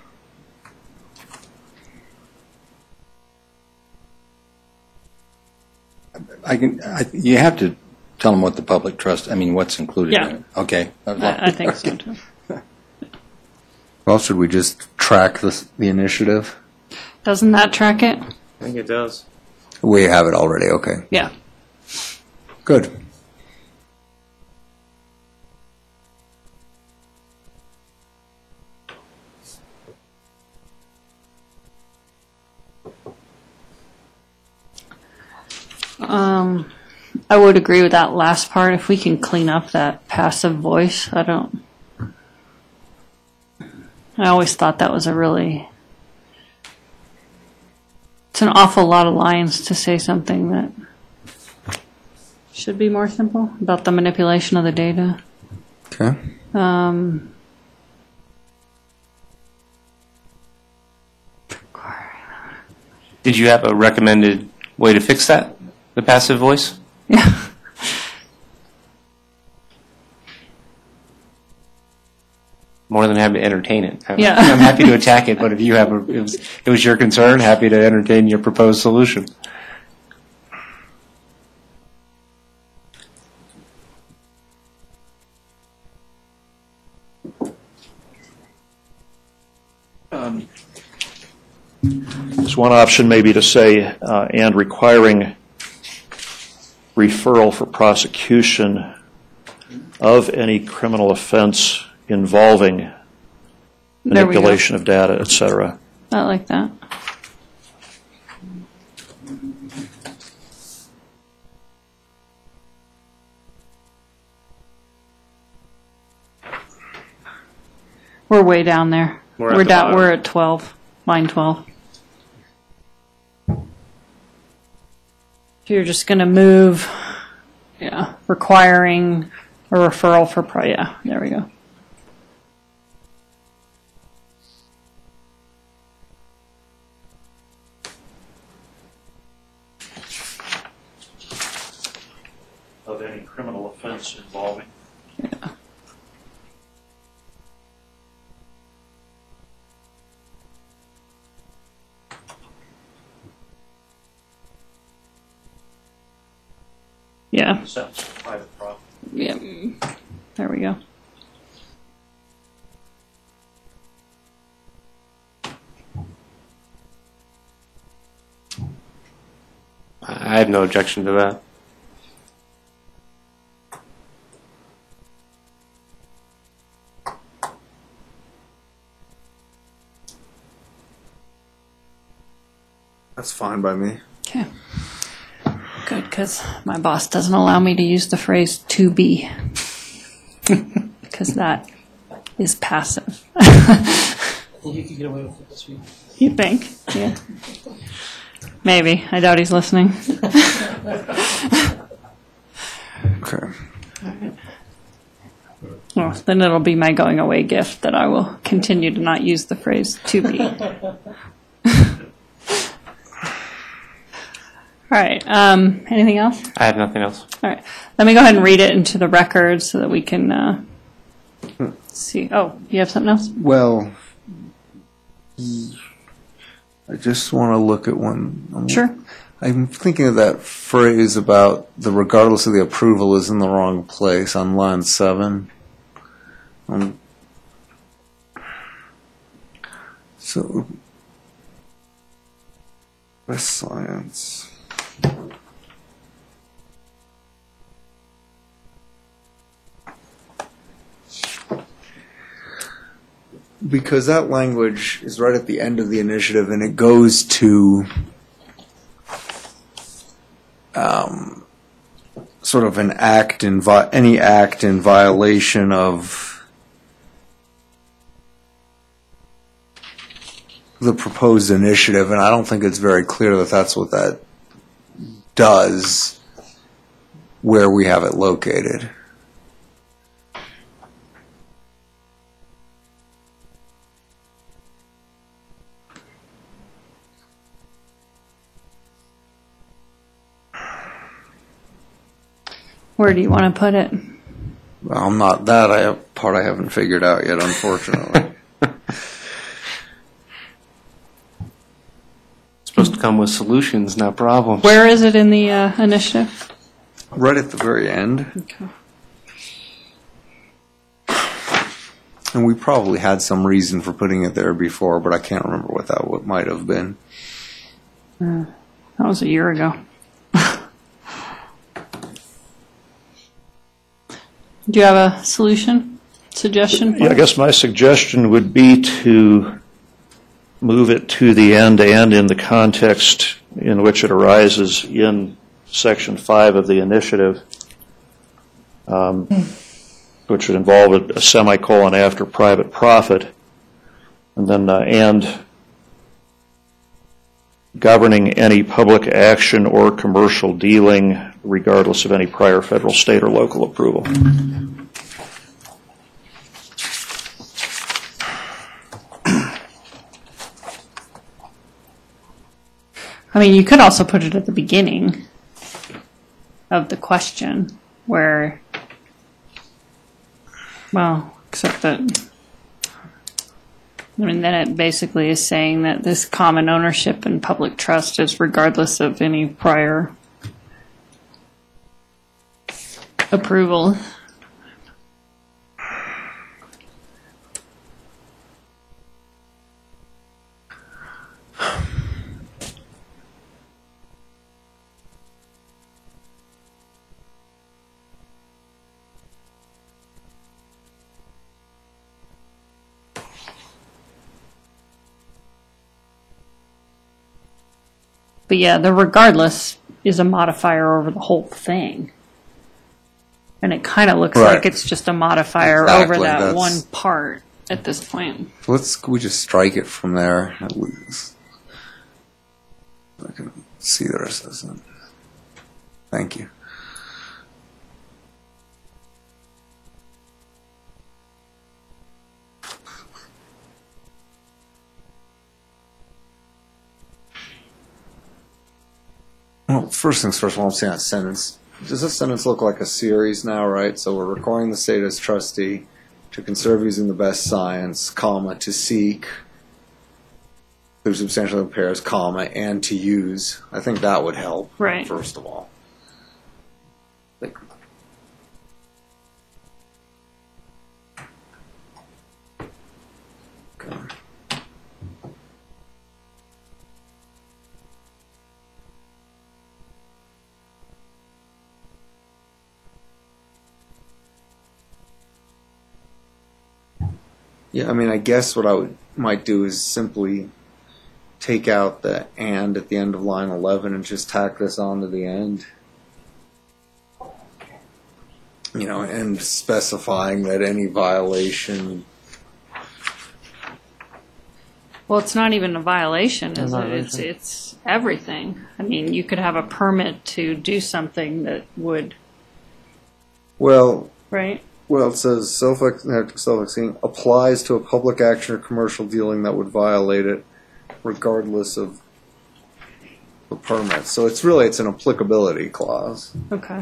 You have to tell them what the public trust, what's included Yeah. in it. Okay. I think so too. Well, should we just track the initiative? Doesn't that track it? I think it does. We have it already. Okay. Yeah. Good. I would agree with that last part. If we can clean up that passive voice, I always thought that was it's an awful lot of lines to say something that should be more simple about the manipulation of the data. Okay. Did you have a recommended way to fix that, the passive voice? Yeah. More than happy to entertain it. Yeah. I'm happy to attack it, but if you have it was your concern, happy to entertain your proposed solution. There's one option maybe to say, and requiring referral for prosecution of any criminal offense involving There we go. manipulation of data, et cetera. I like that. We're way down there. We're at the down. bottom. We're at 12, line 12. If you're just going to move, requiring a referral for there we go. Of any criminal offense involving. Yeah. Sentence of private property. Yeah. There we go. I have no objection to that. That's fine by me. Okay. Good, because my boss doesn't allow me to use the phrase "to be," because that is passive. You could get away with it this week. You think? Yeah. Maybe. I doubt he's listening. Okay. Well, then it'll be my going away gift that I will continue to not use the phrase "to be." All right. Anything else? I have nothing else. All right. Let me go ahead and read it into the record so that we can see. Oh, you have something else? Well, I just want to look at one. Sure. I'm thinking of that phrase about the regardless of the approval is in the wrong place on line 7. So, West Science. Because that language is right at the end of the initiative, and it goes to sort of an act any act in violation of the proposed initiative, and I don't think it's very clear that that's what that does where we have it located. Where do you want to put it? I'm not that part I haven't figured out yet, unfortunately. Supposed to come with solutions, not problems. Where is it in the initiative? Right at the very end. Okay. And we probably had some reason for putting it there before, but I can't remember what that might have been. That was a year ago. Do you have a suggestion? Yeah, I guess my suggestion would be to move it to the end and in the context in which it arises in Section 5 of the initiative, which would involve a semicolon after private profit, and then and governing any public action or commercial dealing regardless of any prior federal, state, or local approval. I mean, you could also put it at the beginning of the question where, well, except that, I mean, then it basically is saying that this common ownership and public trust is regardless of any prior approval. But yeah, the regardless is a modifier over the whole thing. And it kind of looks Right. like it's just a modifier Exactly, over that that's- one part at this point. Could we just strike it from there at least? I can see the rest of this. Thank you. Well, first things first, while I'm saying that sentence, does this sentence look like a series now, right? So we're requiring the state as trustee to conserve using the best science, comma, to seek through substantial impairs, comma, and to use. I think that would help, Right. first of all. Like, okay. Yeah, I mean, I guess what might do is simply take out the "and" at the end of line 11 and just tack this on to the end. You know, and specifying that any violation. Well, it's not even a violation, is it? violation. It's everything. I mean, you could have a permit to do something that would, Well, right? it says self-exceeding applies to a public action or commercial dealing that would violate it, regardless of the permit. So it's an applicability clause. Okay.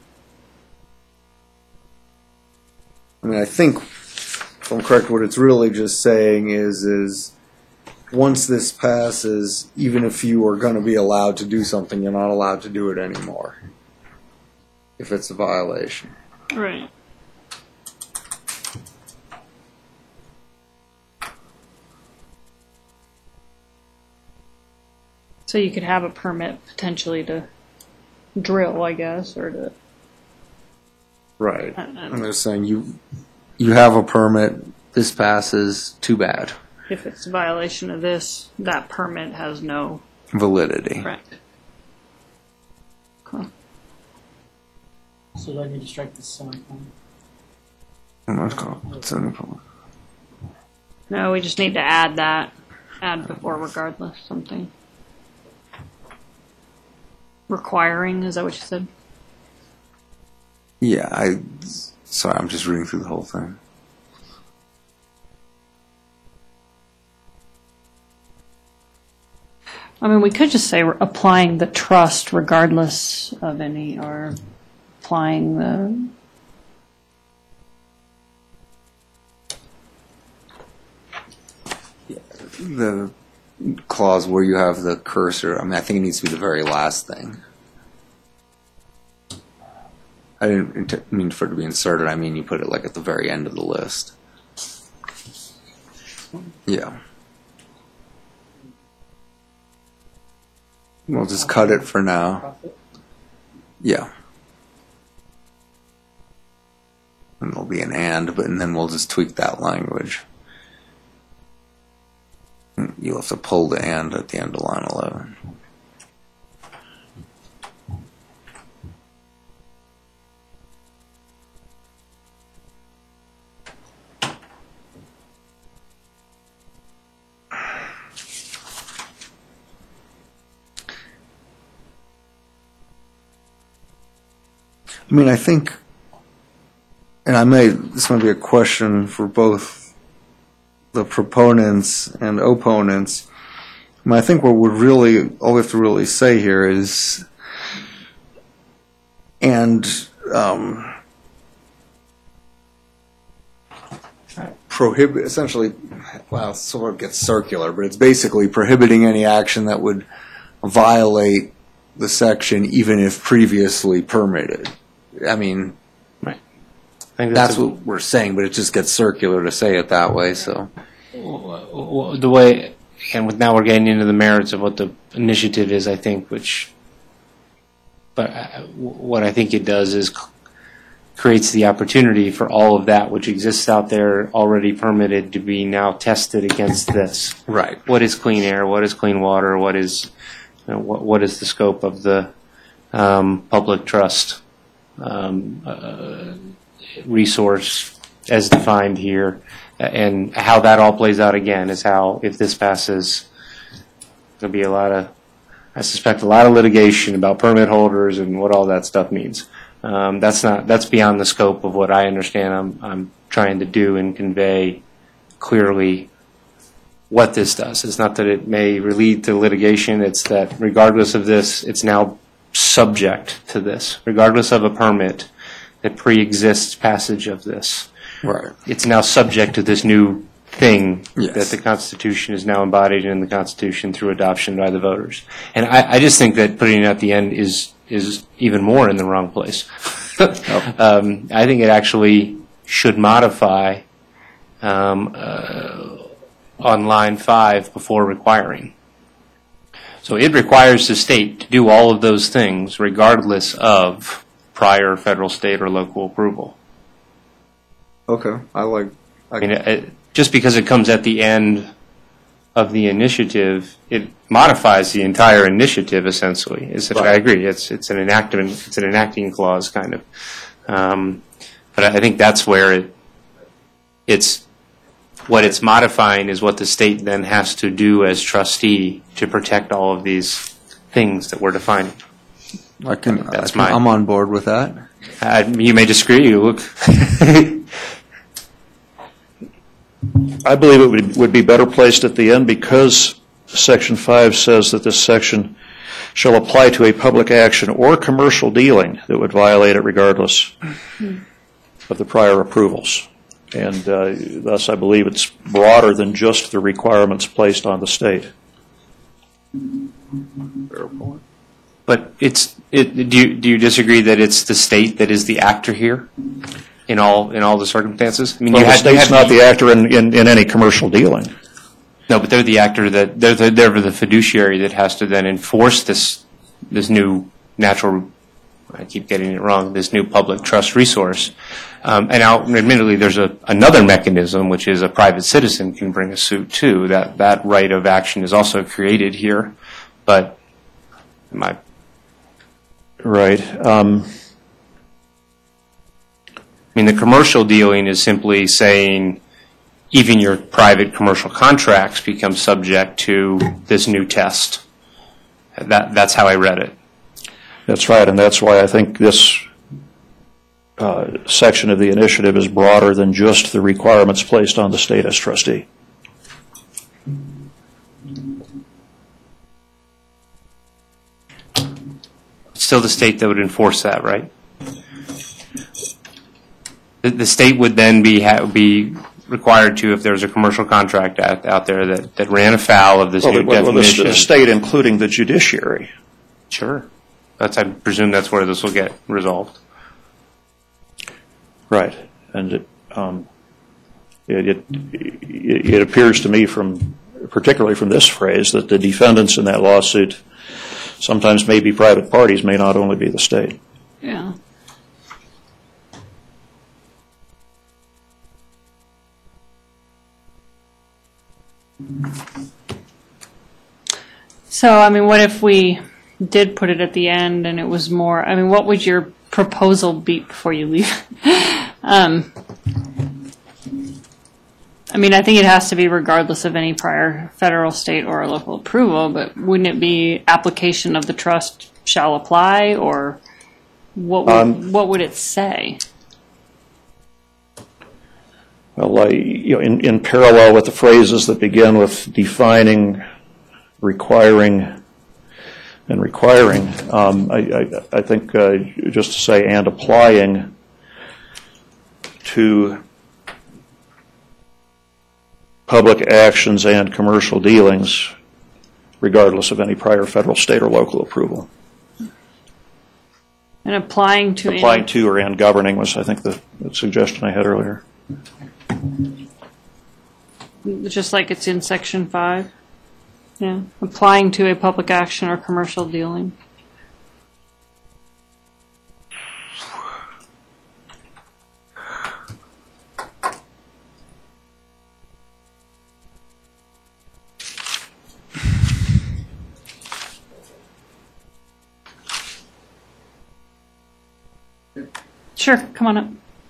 I mean, I think, if I'm correct, what it's really just saying is once this passes, even if you are going to be allowed to do something, you're not allowed to do it anymore if it's a violation. Right. So you could have a permit potentially to drill, I guess, or to. Right. And they're saying you have a permit, this passes, too bad. If it's a violation of this, that permit has no. Validity. Correct. Cool. So do I need to strike this semicolon? That's called it's in the public. No, we just need to add that. Add before regardless something. Requiring, is that what you said? Yeah, sorry, I'm just reading through the whole thing. I mean, we could just say we're applying the trust regardless of any, or applying the, The clause where you have the cursor, I mean, I think it needs to be the very last thing. I didn't mean for it to be inserted, I mean you put it like at the very end of the list. Yeah. We'll just cut it for now. Yeah. And there'll be an and then we'll just tweak that language. You'll have to pull the and at the end of line 11. I mean, I think, and this might be a question for both the proponents and opponents. I mean, I think all we have to really say here is, prohibit, essentially, well, sort of gets circular, but it's basically prohibiting any action that would violate the section even if previously permitted. I mean, Right. I think that's what we're saying, but it just gets circular to say it that way, so. the way, and now we're getting into the merits of what the initiative is, I think, but what I think it does is creates the opportunity for all of that which exists out there already permitted to be now tested against this. Right. What is clean air? What is clean water? What is the scope of the public trust resource as defined here, and how that all plays out again is how, if this passes, there'll be I suspect a lot of litigation about permit holders and what all that stuff means. That's beyond the scope of what I understand I'm trying to do and convey clearly what this does. It's not that it may lead to litigation, it's that regardless of this, it's now subject to this, regardless of a permit that pre-exists passage of this. Right. It's now subject to this new thing Yes. that the Constitution is now embodied in the Constitution through adoption by the voters. And I just think that putting it at the end is even more in the wrong place. I think it actually should modify on line 5 before requiring. So it requires the state to do all of those things regardless of prior federal, state, or local approval. Okay, I mean, just because it comes at the end of the initiative, it modifies the entire initiative essentially. I agree. It's an enactment. It's an enacting clause kind of. But I think that's where it's what it's modifying is what the state then has to do as trustee to protect all of these things that we're defining. I'm on board with that. You may disagree. Look. I believe it would be better placed at the end because Section 5 says that this section shall apply to a public action or commercial dealing that would violate it regardless of the prior approvals. And thus I believe it's broader than just the requirements placed on the state. Fair point. But do you disagree that it's the state that is the actor here in all the circumstances? I mean, the state's not the actor in any commercial dealing. No, but they're the actor that they're the fiduciary that has to then enforce this new natural. I keep getting it wrong. This new public trust resource, and now admittedly there's another mechanism which is a private citizen can bring a suit too. That right of action is also created here, but am I right? I mean, the commercial dealing is simply saying even your private commercial contracts become subject to this new test. That's how I read it. That's right, and that's why I think this section of the initiative is broader than just the requirements placed on the state as trustee. It's still the state that would enforce that, right? The state would then be required to, if there's a commercial contract out there that ran afoul of this new definition. The state, including the judiciary. Sure. I presume that's where this will get resolved. Right. And it appears to me, particularly from this phrase, that the defendants in that lawsuit sometimes may be private parties, may not only be the state. Yeah. So, I mean, what if we did put it at the end and it was more, I mean, what would your proposal be before you leave? I mean, I think it has to be regardless of any prior federal, state, or local approval, but wouldn't it be application of the trust shall apply, or what would it say? Well, in parallel with the phrases that begin with defining, requiring, and requiring, I think just to say and applying to public actions and commercial dealings, regardless of any prior federal, state, or local approval. And applying to or and governing was, I think, the suggestion I had earlier. just like it's in section 5. Yeah, applying to a public action or commercial dealing. Sure, come on up.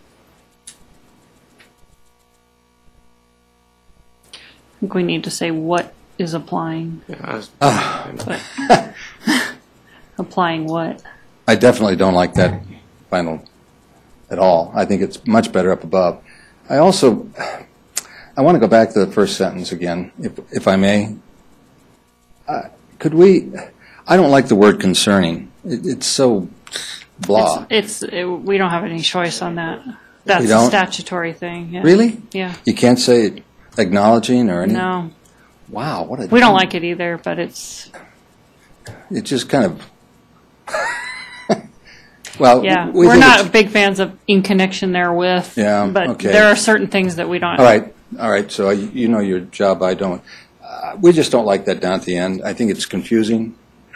I think we need to say what is applying. But applying what? I definitely don't like that final at all. I think it's much better up above. I want to go back to the first sentence again, if I may. Could we, I don't like the word concerning. It's so blah. We don't have any choice on that. That's We a don't? statutory thing. Yeah. Really? Yeah. You can't say acknowledging or anything? No, Wow, what a... we don't like it either, but it's, It just kind of... Well, yeah. we We're think not it's- big fans of in connection therewith. Yeah, But okay. there are certain things that we don't. All right, so you know your job, I don't. We just don't like that down at the end. I think it's confusing.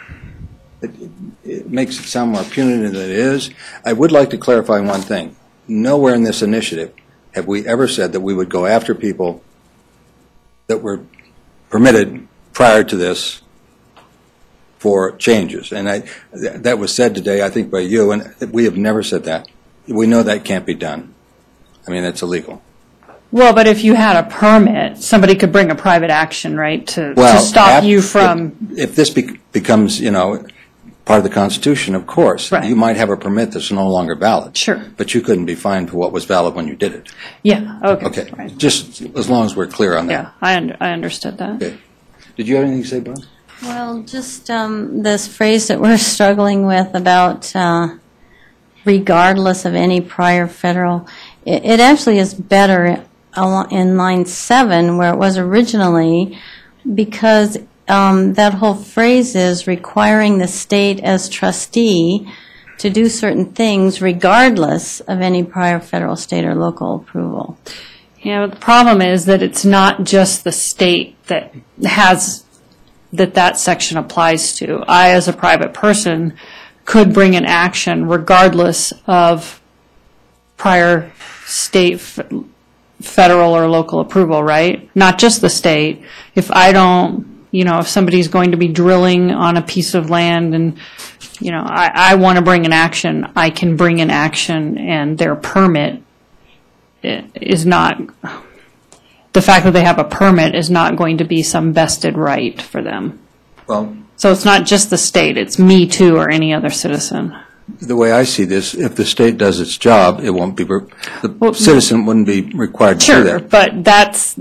It makes it sound more punitive than it is. I would like to clarify one thing. Nowhere in this initiative have we ever said that we would go after people that were permitted prior to this for changes. And that was said today, I think, by you, and we have never said that. We know that can't be done. I mean, it's illegal. Well, but if you had a permit, somebody could bring a private action, right, to stop you from. If this becomes, part of the Constitution, of course, Right. you might have a permit that's no longer valid. Sure. But you couldn't be fined for what was valid when you did it. Yeah. Okay. Okay. Right. Just as long as we're clear on that. Yeah, I understood that. Okay. Did you have anything to say, Bob? Well, just this phrase that we're struggling with about regardless of any prior federal, it actually is better in line 7 where it was originally, because that whole phrase is requiring the state as trustee to do certain things regardless of any prior federal, state, or local approval. Yeah, but the problem is that it's not just the state that has that section applies to. I, as a private person, could bring an action regardless of prior state, federal, or local approval, right? Not just the state. If I don't, if somebody's going to be drilling on a piece of land and, I want to bring an action, I can bring an action, and their permit is not, the fact that they have a permit is not going to be some vested right for them. Well, So it's not just the state, it's me too or any other citizen. the way I see this, if the state does its job, it won't be, the citizen wouldn't be required to do Sure, that. but that's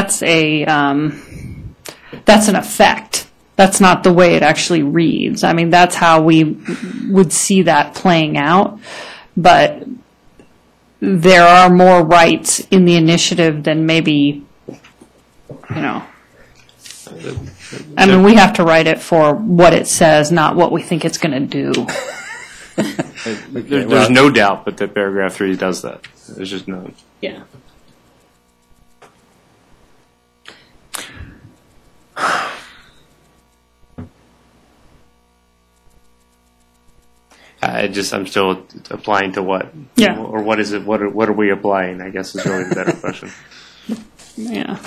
an effect. That's not the way it actually reads. I mean, that's how we would see that playing out. But there are more rights in the initiative than maybe, you know. I mean, we have to write it for what it says, not what we think it's going to do. There's no doubt but that paragraph 3 does that. There's just no. Yeah. I'm still applying to what? Yeah. Or what is it? What are we applying? I guess is really the better question. Yeah.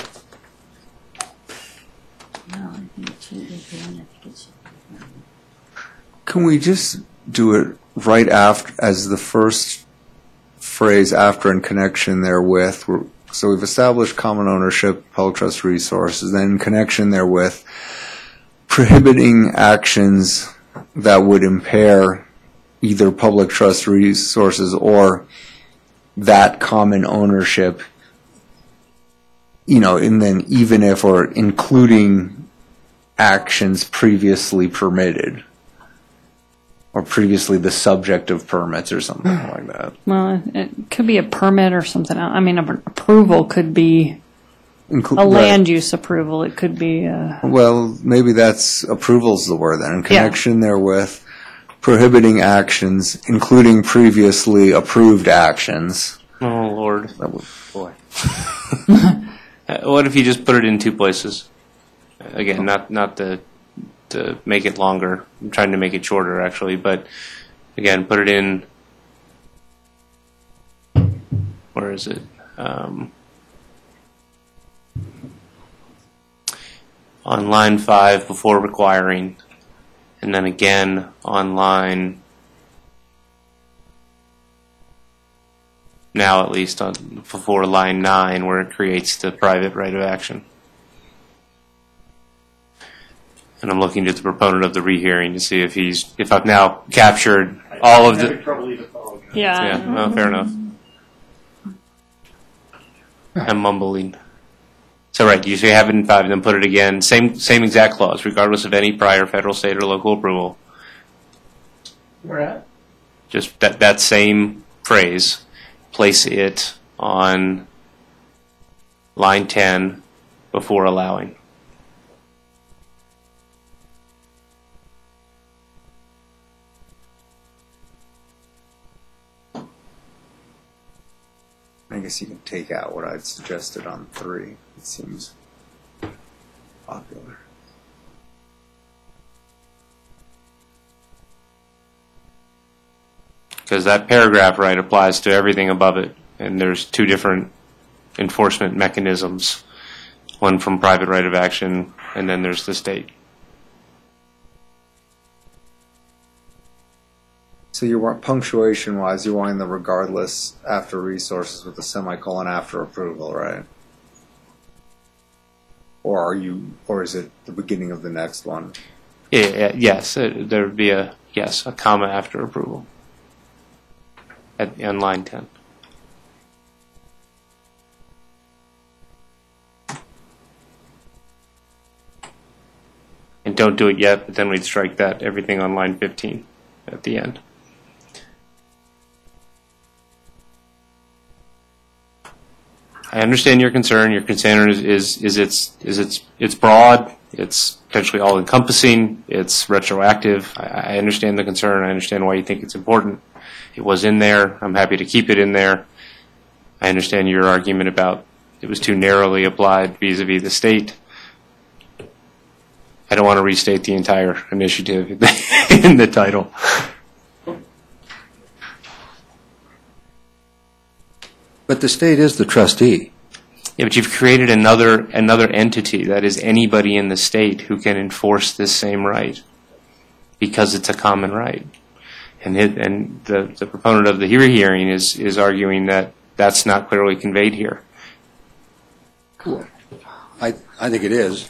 Can we just do it right after, as the first phrase after in connection therewith? So we've established common ownership, public trust resources, then in connection therewith, prohibiting actions that would impair either public trust resources or that common ownership, you know, and then even if or including actions previously permitted or previously the subject of permits or something like that. Well, it could be a permit or something else. I mean, an approval could be a land use approval. It could be Well, maybe that's approval's the word then. In connection therewith, prohibiting actions, including previously approved actions. Oh Lord, boy. What if you just put it in 2 places? Again, not to make it longer. I'm trying to make it shorter, actually. But again, put it in. Where is it? On line 5 before requiring, and then again on line. Now, at least before line 9, where it creates the private right of action. And I'm looking at the proponent of the rehearing to see if I've now captured all of I'm having the. trouble even following. Yeah, fair enough. I'm mumbling. So right, you say have it in 5, and then put it again. Same exact clause, regardless of any prior federal, state, or local approval. Where at? Just that same phrase. Place it on line 10 before allowing. I guess you can take out what I'd suggested on 3. It seems popular. Because that paragraph right applies to everything above it, and there's 2 different enforcement mechanisms, one from private right of action, and then there's the state. So you want punctuation-wise, you want the regardless after resources with a semicolon after approval, right? Or is it the beginning of the next one? Yes, there would be a comma after approval on line 10. And don't do it yet, but then we'd strike that everything on line 15 at the end. I understand your concern. Your concern is it's broad. It's potentially all encompassing. It's retroactive. I understand the concern. I understand why you think it's important. It was in there. I'm happy to keep it in there. I understand your argument about it was too narrowly applied vis-a-vis the state. I don't want to restate the entire initiative in the title. But the state is the trustee. Yeah, but you've created another entity that is anybody in the state who can enforce this same right because it's a common right. And the proponent of the hearing is arguing that that's not clearly conveyed here. I think it is.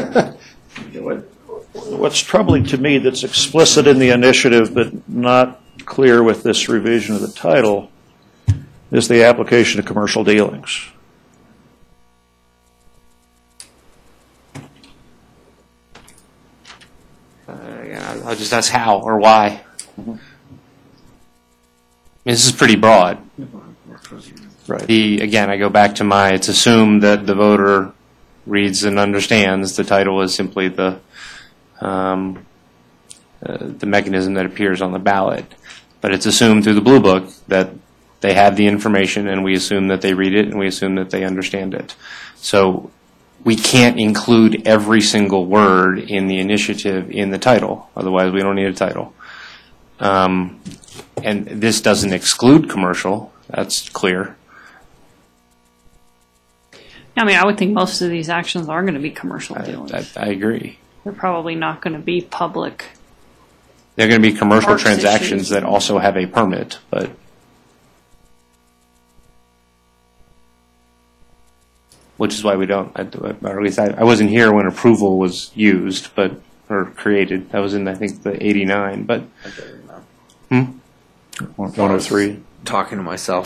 What's troubling to me that's explicit in the initiative but not clear with this revision of the title is the application of commercial dealings. I'll just ask how or why. I mean, this is pretty broad. Right. Again, I go back to it's assumed that the voter reads and understands the title is simply the mechanism that appears on the ballot. But it's assumed through the Blue Book that they have the information, and we assume that they read it, and we assume that they understand it. So we can't include every single word in the initiative in the title. Otherwise, we don't need a title. And this doesn't exclude commercial. That's clear. I mean, I would think most of these actions are going to be commercial dealings. I agree. They're probably not going to be public. They're going to be commercial Parks transactions issues. that also have a permit, but which is why we don't, or at least I wasn't here when approval was used, or created. That was in, I think, the 89, but. 103. Talking to myself.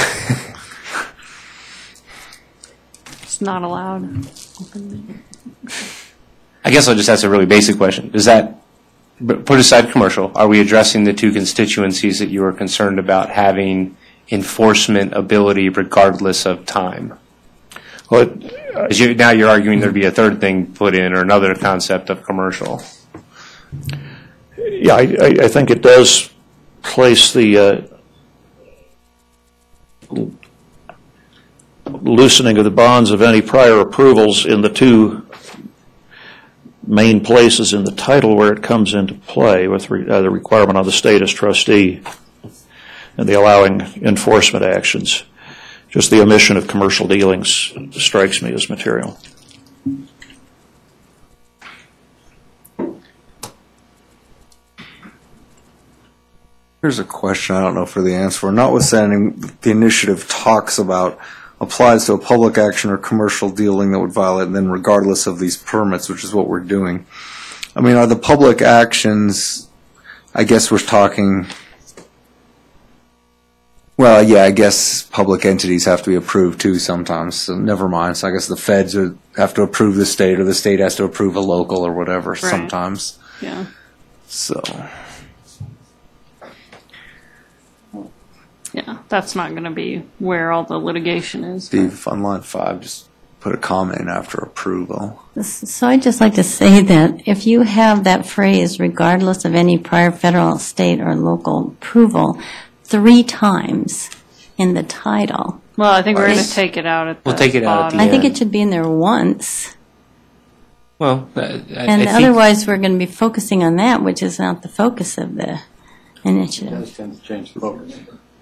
It's not allowed. I guess I'll just ask a really basic question. Does that, put aside commercial, are we addressing the two constituencies that you are concerned about having enforcement ability regardless of time? Well, Now you're arguing there'd be a third thing put in, or another concept of commercial. yeah, I think it does place the loosening of the bonds of any prior approvals in the two main places in the title where it comes into play, with the requirement on the state as trustee and the allowing enforcement actions. Just the omission of commercial dealings strikes me as material. Here's a question I don't know for the answer for. Notwithstanding, the initiative talks about applies to a public action or commercial dealing that would violate, and then regardless of these permits, which is what we're doing. I mean, are the public actions, I guess we're talking, well, yeah, I guess public entities have to be approved too sometimes, so never mind. So I guess the feds have to approve the state, or the state has to approve a local or whatever sometimes. Yeah. So. Yeah, that's not going to be where all the litigation is. Steve, on line 5, just put a comment in after approval. So I'd just like to say that if you have that phrase, regardless of any prior federal, state, or local approval, 3 times in the title, Well, I think we're going to take it out at the We'll take it out at the bottom. I think it should be in there once. Well, And otherwise, we're going to be focusing on that, which is not the focus of the initiative. tend to change the focus.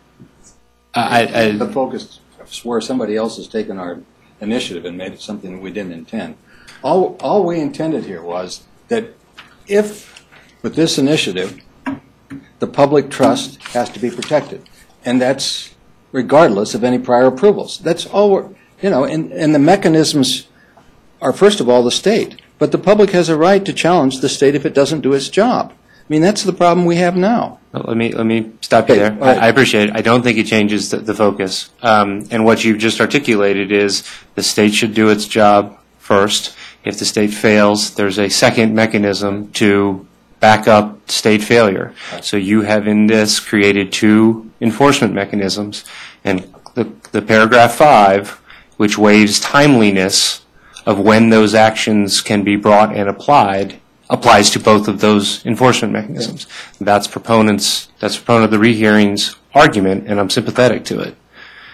I The focus is where somebody else has taken our initiative and made it something that we didn't intend. All we intended here was that if, with this initiative, the public trust has to be protected, and that's regardless of any prior approvals. That's all we're, and the mechanisms are, first of all, the state. But the public has a right to challenge the state if it doesn't do its job. I mean, that's the problem we have now. Let me stop you Okay, there. all right. I appreciate it. I don't think it changes the focus. And what you've just articulated is the state should do its job first. If the state fails, there's a second mechanism to back up state failure. So you have in this created 2 enforcement mechanisms. And the paragraph 5, which waives timeliness of when those actions can be brought and applies to both of those enforcement mechanisms. That's proponent of the rehearing's argument, and I'm sympathetic to it.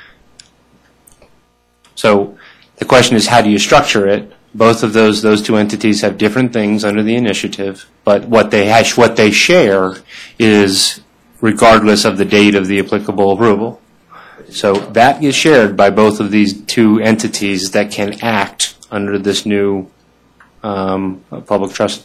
So the question is, how do you structure it? Both of those 2 entities have different things under the initiative, but what they share is regardless of the date of the applicable approval. So that is shared by both of these 2 entities that can act under this new public trust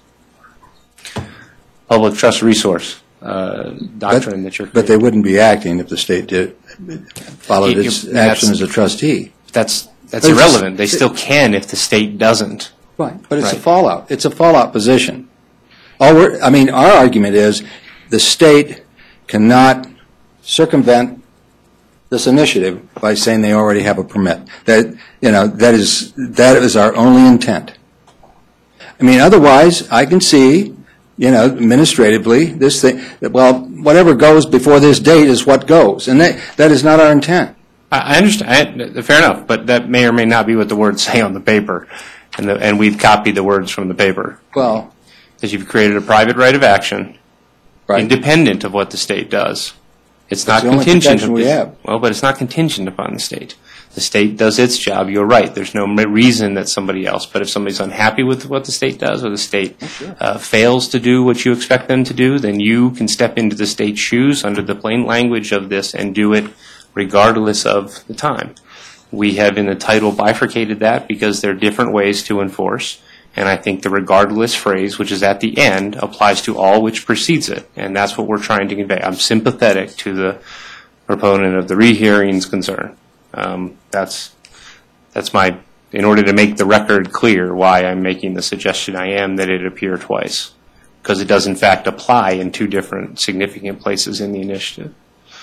resource doctrine that you're. But they wouldn't be acting if the state followed its action as a trustee. That's irrelevant. They still can if the state doesn't. Right, but it's a Right. fallout. It's a fallout position. Our argument is the state cannot circumvent this initiative by saying they already have a permit. That is our only intent. I mean, otherwise, I can see, administratively, this thing, well, whatever goes before this date is what goes, and that is not our intent. I understand, fair enough, but that may or may not be what the words say on the paper, and we've copied the words from the paper. Well, Because you've created a private right of action, right. independent of what the state does. It's not That's the only contingent. protection we have. Well, but it's not contingent upon the state. The state does its job. You're right. There's no reason that somebody else. But if somebody's unhappy with what the state does, or the state fails to do what you expect them to do, then you can step into the state's shoes under the plain language of this and do it regardless of the time. We have in the title bifurcated that because there are different ways to enforce. And I think the regardless phrase, which is at the end, applies to all which precedes it. And that's what we're trying to convey. I'm sympathetic to the proponent of the rehearing's concern. That's my, in order to make the record clear why I'm making the suggestion I am that it appear twice. Because it does in fact apply in two different significant places in the initiative.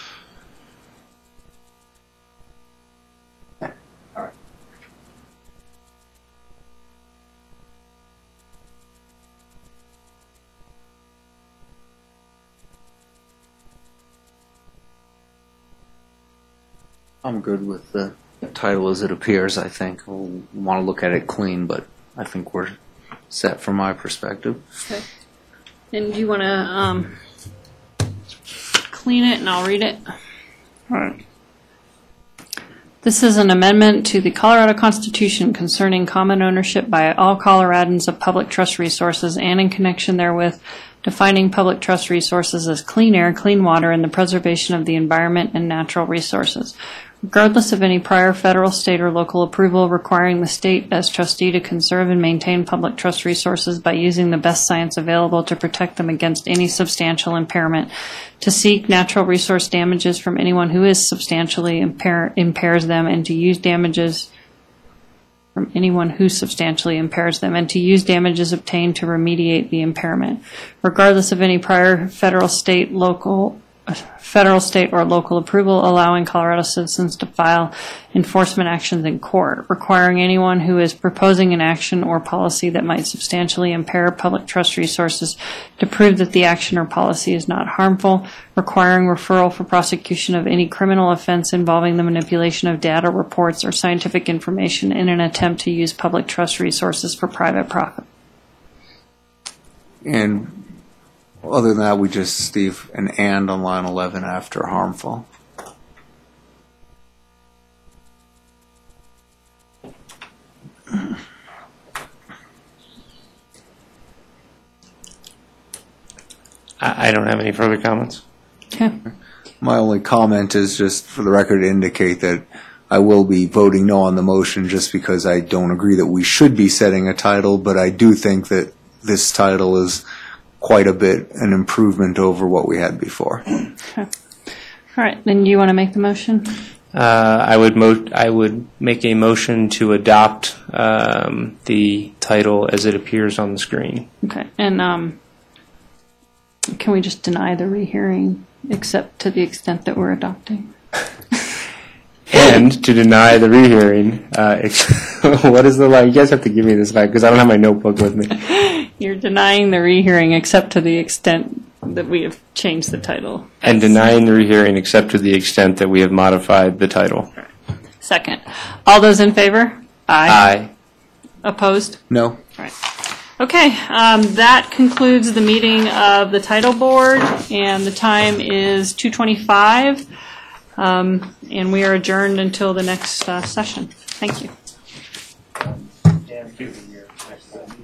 I'm good with the title as it appears, I think. We'll want to look at it clean, but I think we're set from my perspective. Okay. And do you want to clean it and I'll read it? All right. This is an amendment to the Colorado Constitution concerning common ownership by all Coloradans of public trust resources and in connection therewith defining public trust resources as clean air, clean water, and the preservation of the environment and natural resources. Regardless of any prior federal, state, or local approval requiring the state as trustee to conserve and maintain public trust resources by using the best science available to protect them against any substantial impairment, to seek natural resource damages from anyone who is substantially impairs them, and to use damages from anyone who substantially impairs them, and to use damages obtained to remediate the impairment, regardless of any prior federal, state, or local approval allowing Colorado citizens to file enforcement actions in court, requiring anyone who is proposing an action or policy that might substantially impair public trust resources to prove that the action or policy is not harmful, requiring referral for prosecution of any criminal offense involving the manipulation of data, reports, or scientific information in an attempt to use public trust resources for private profit. And other than that, we just, Steve, an and on line 11 after harmful. I don't have any further comments. Okay. My only comment is just for the record to indicate that I will be voting no on the motion just because I don't agree that we should be setting a title, but I do think that this title is quite a bit an improvement over what we had before. Okay. All right. Then you want to make the motion? I would make a motion to adopt the title as it appears on the screen. Okay. And can we just deny the rehearing except to the extent that we're adopting? And to deny the rehearing, what is the line? You guys have to give me this line because I don't have my notebook with me. You're denying the rehearing except to the extent that we have changed the title. And denying the rehearing except to the extent that we have modified the title. Second. All those in favor? Aye. Opposed? No? All right. Okay, that concludes the meeting of the title board, and the time is 2:25, and we are adjourned until the next session. Thank you.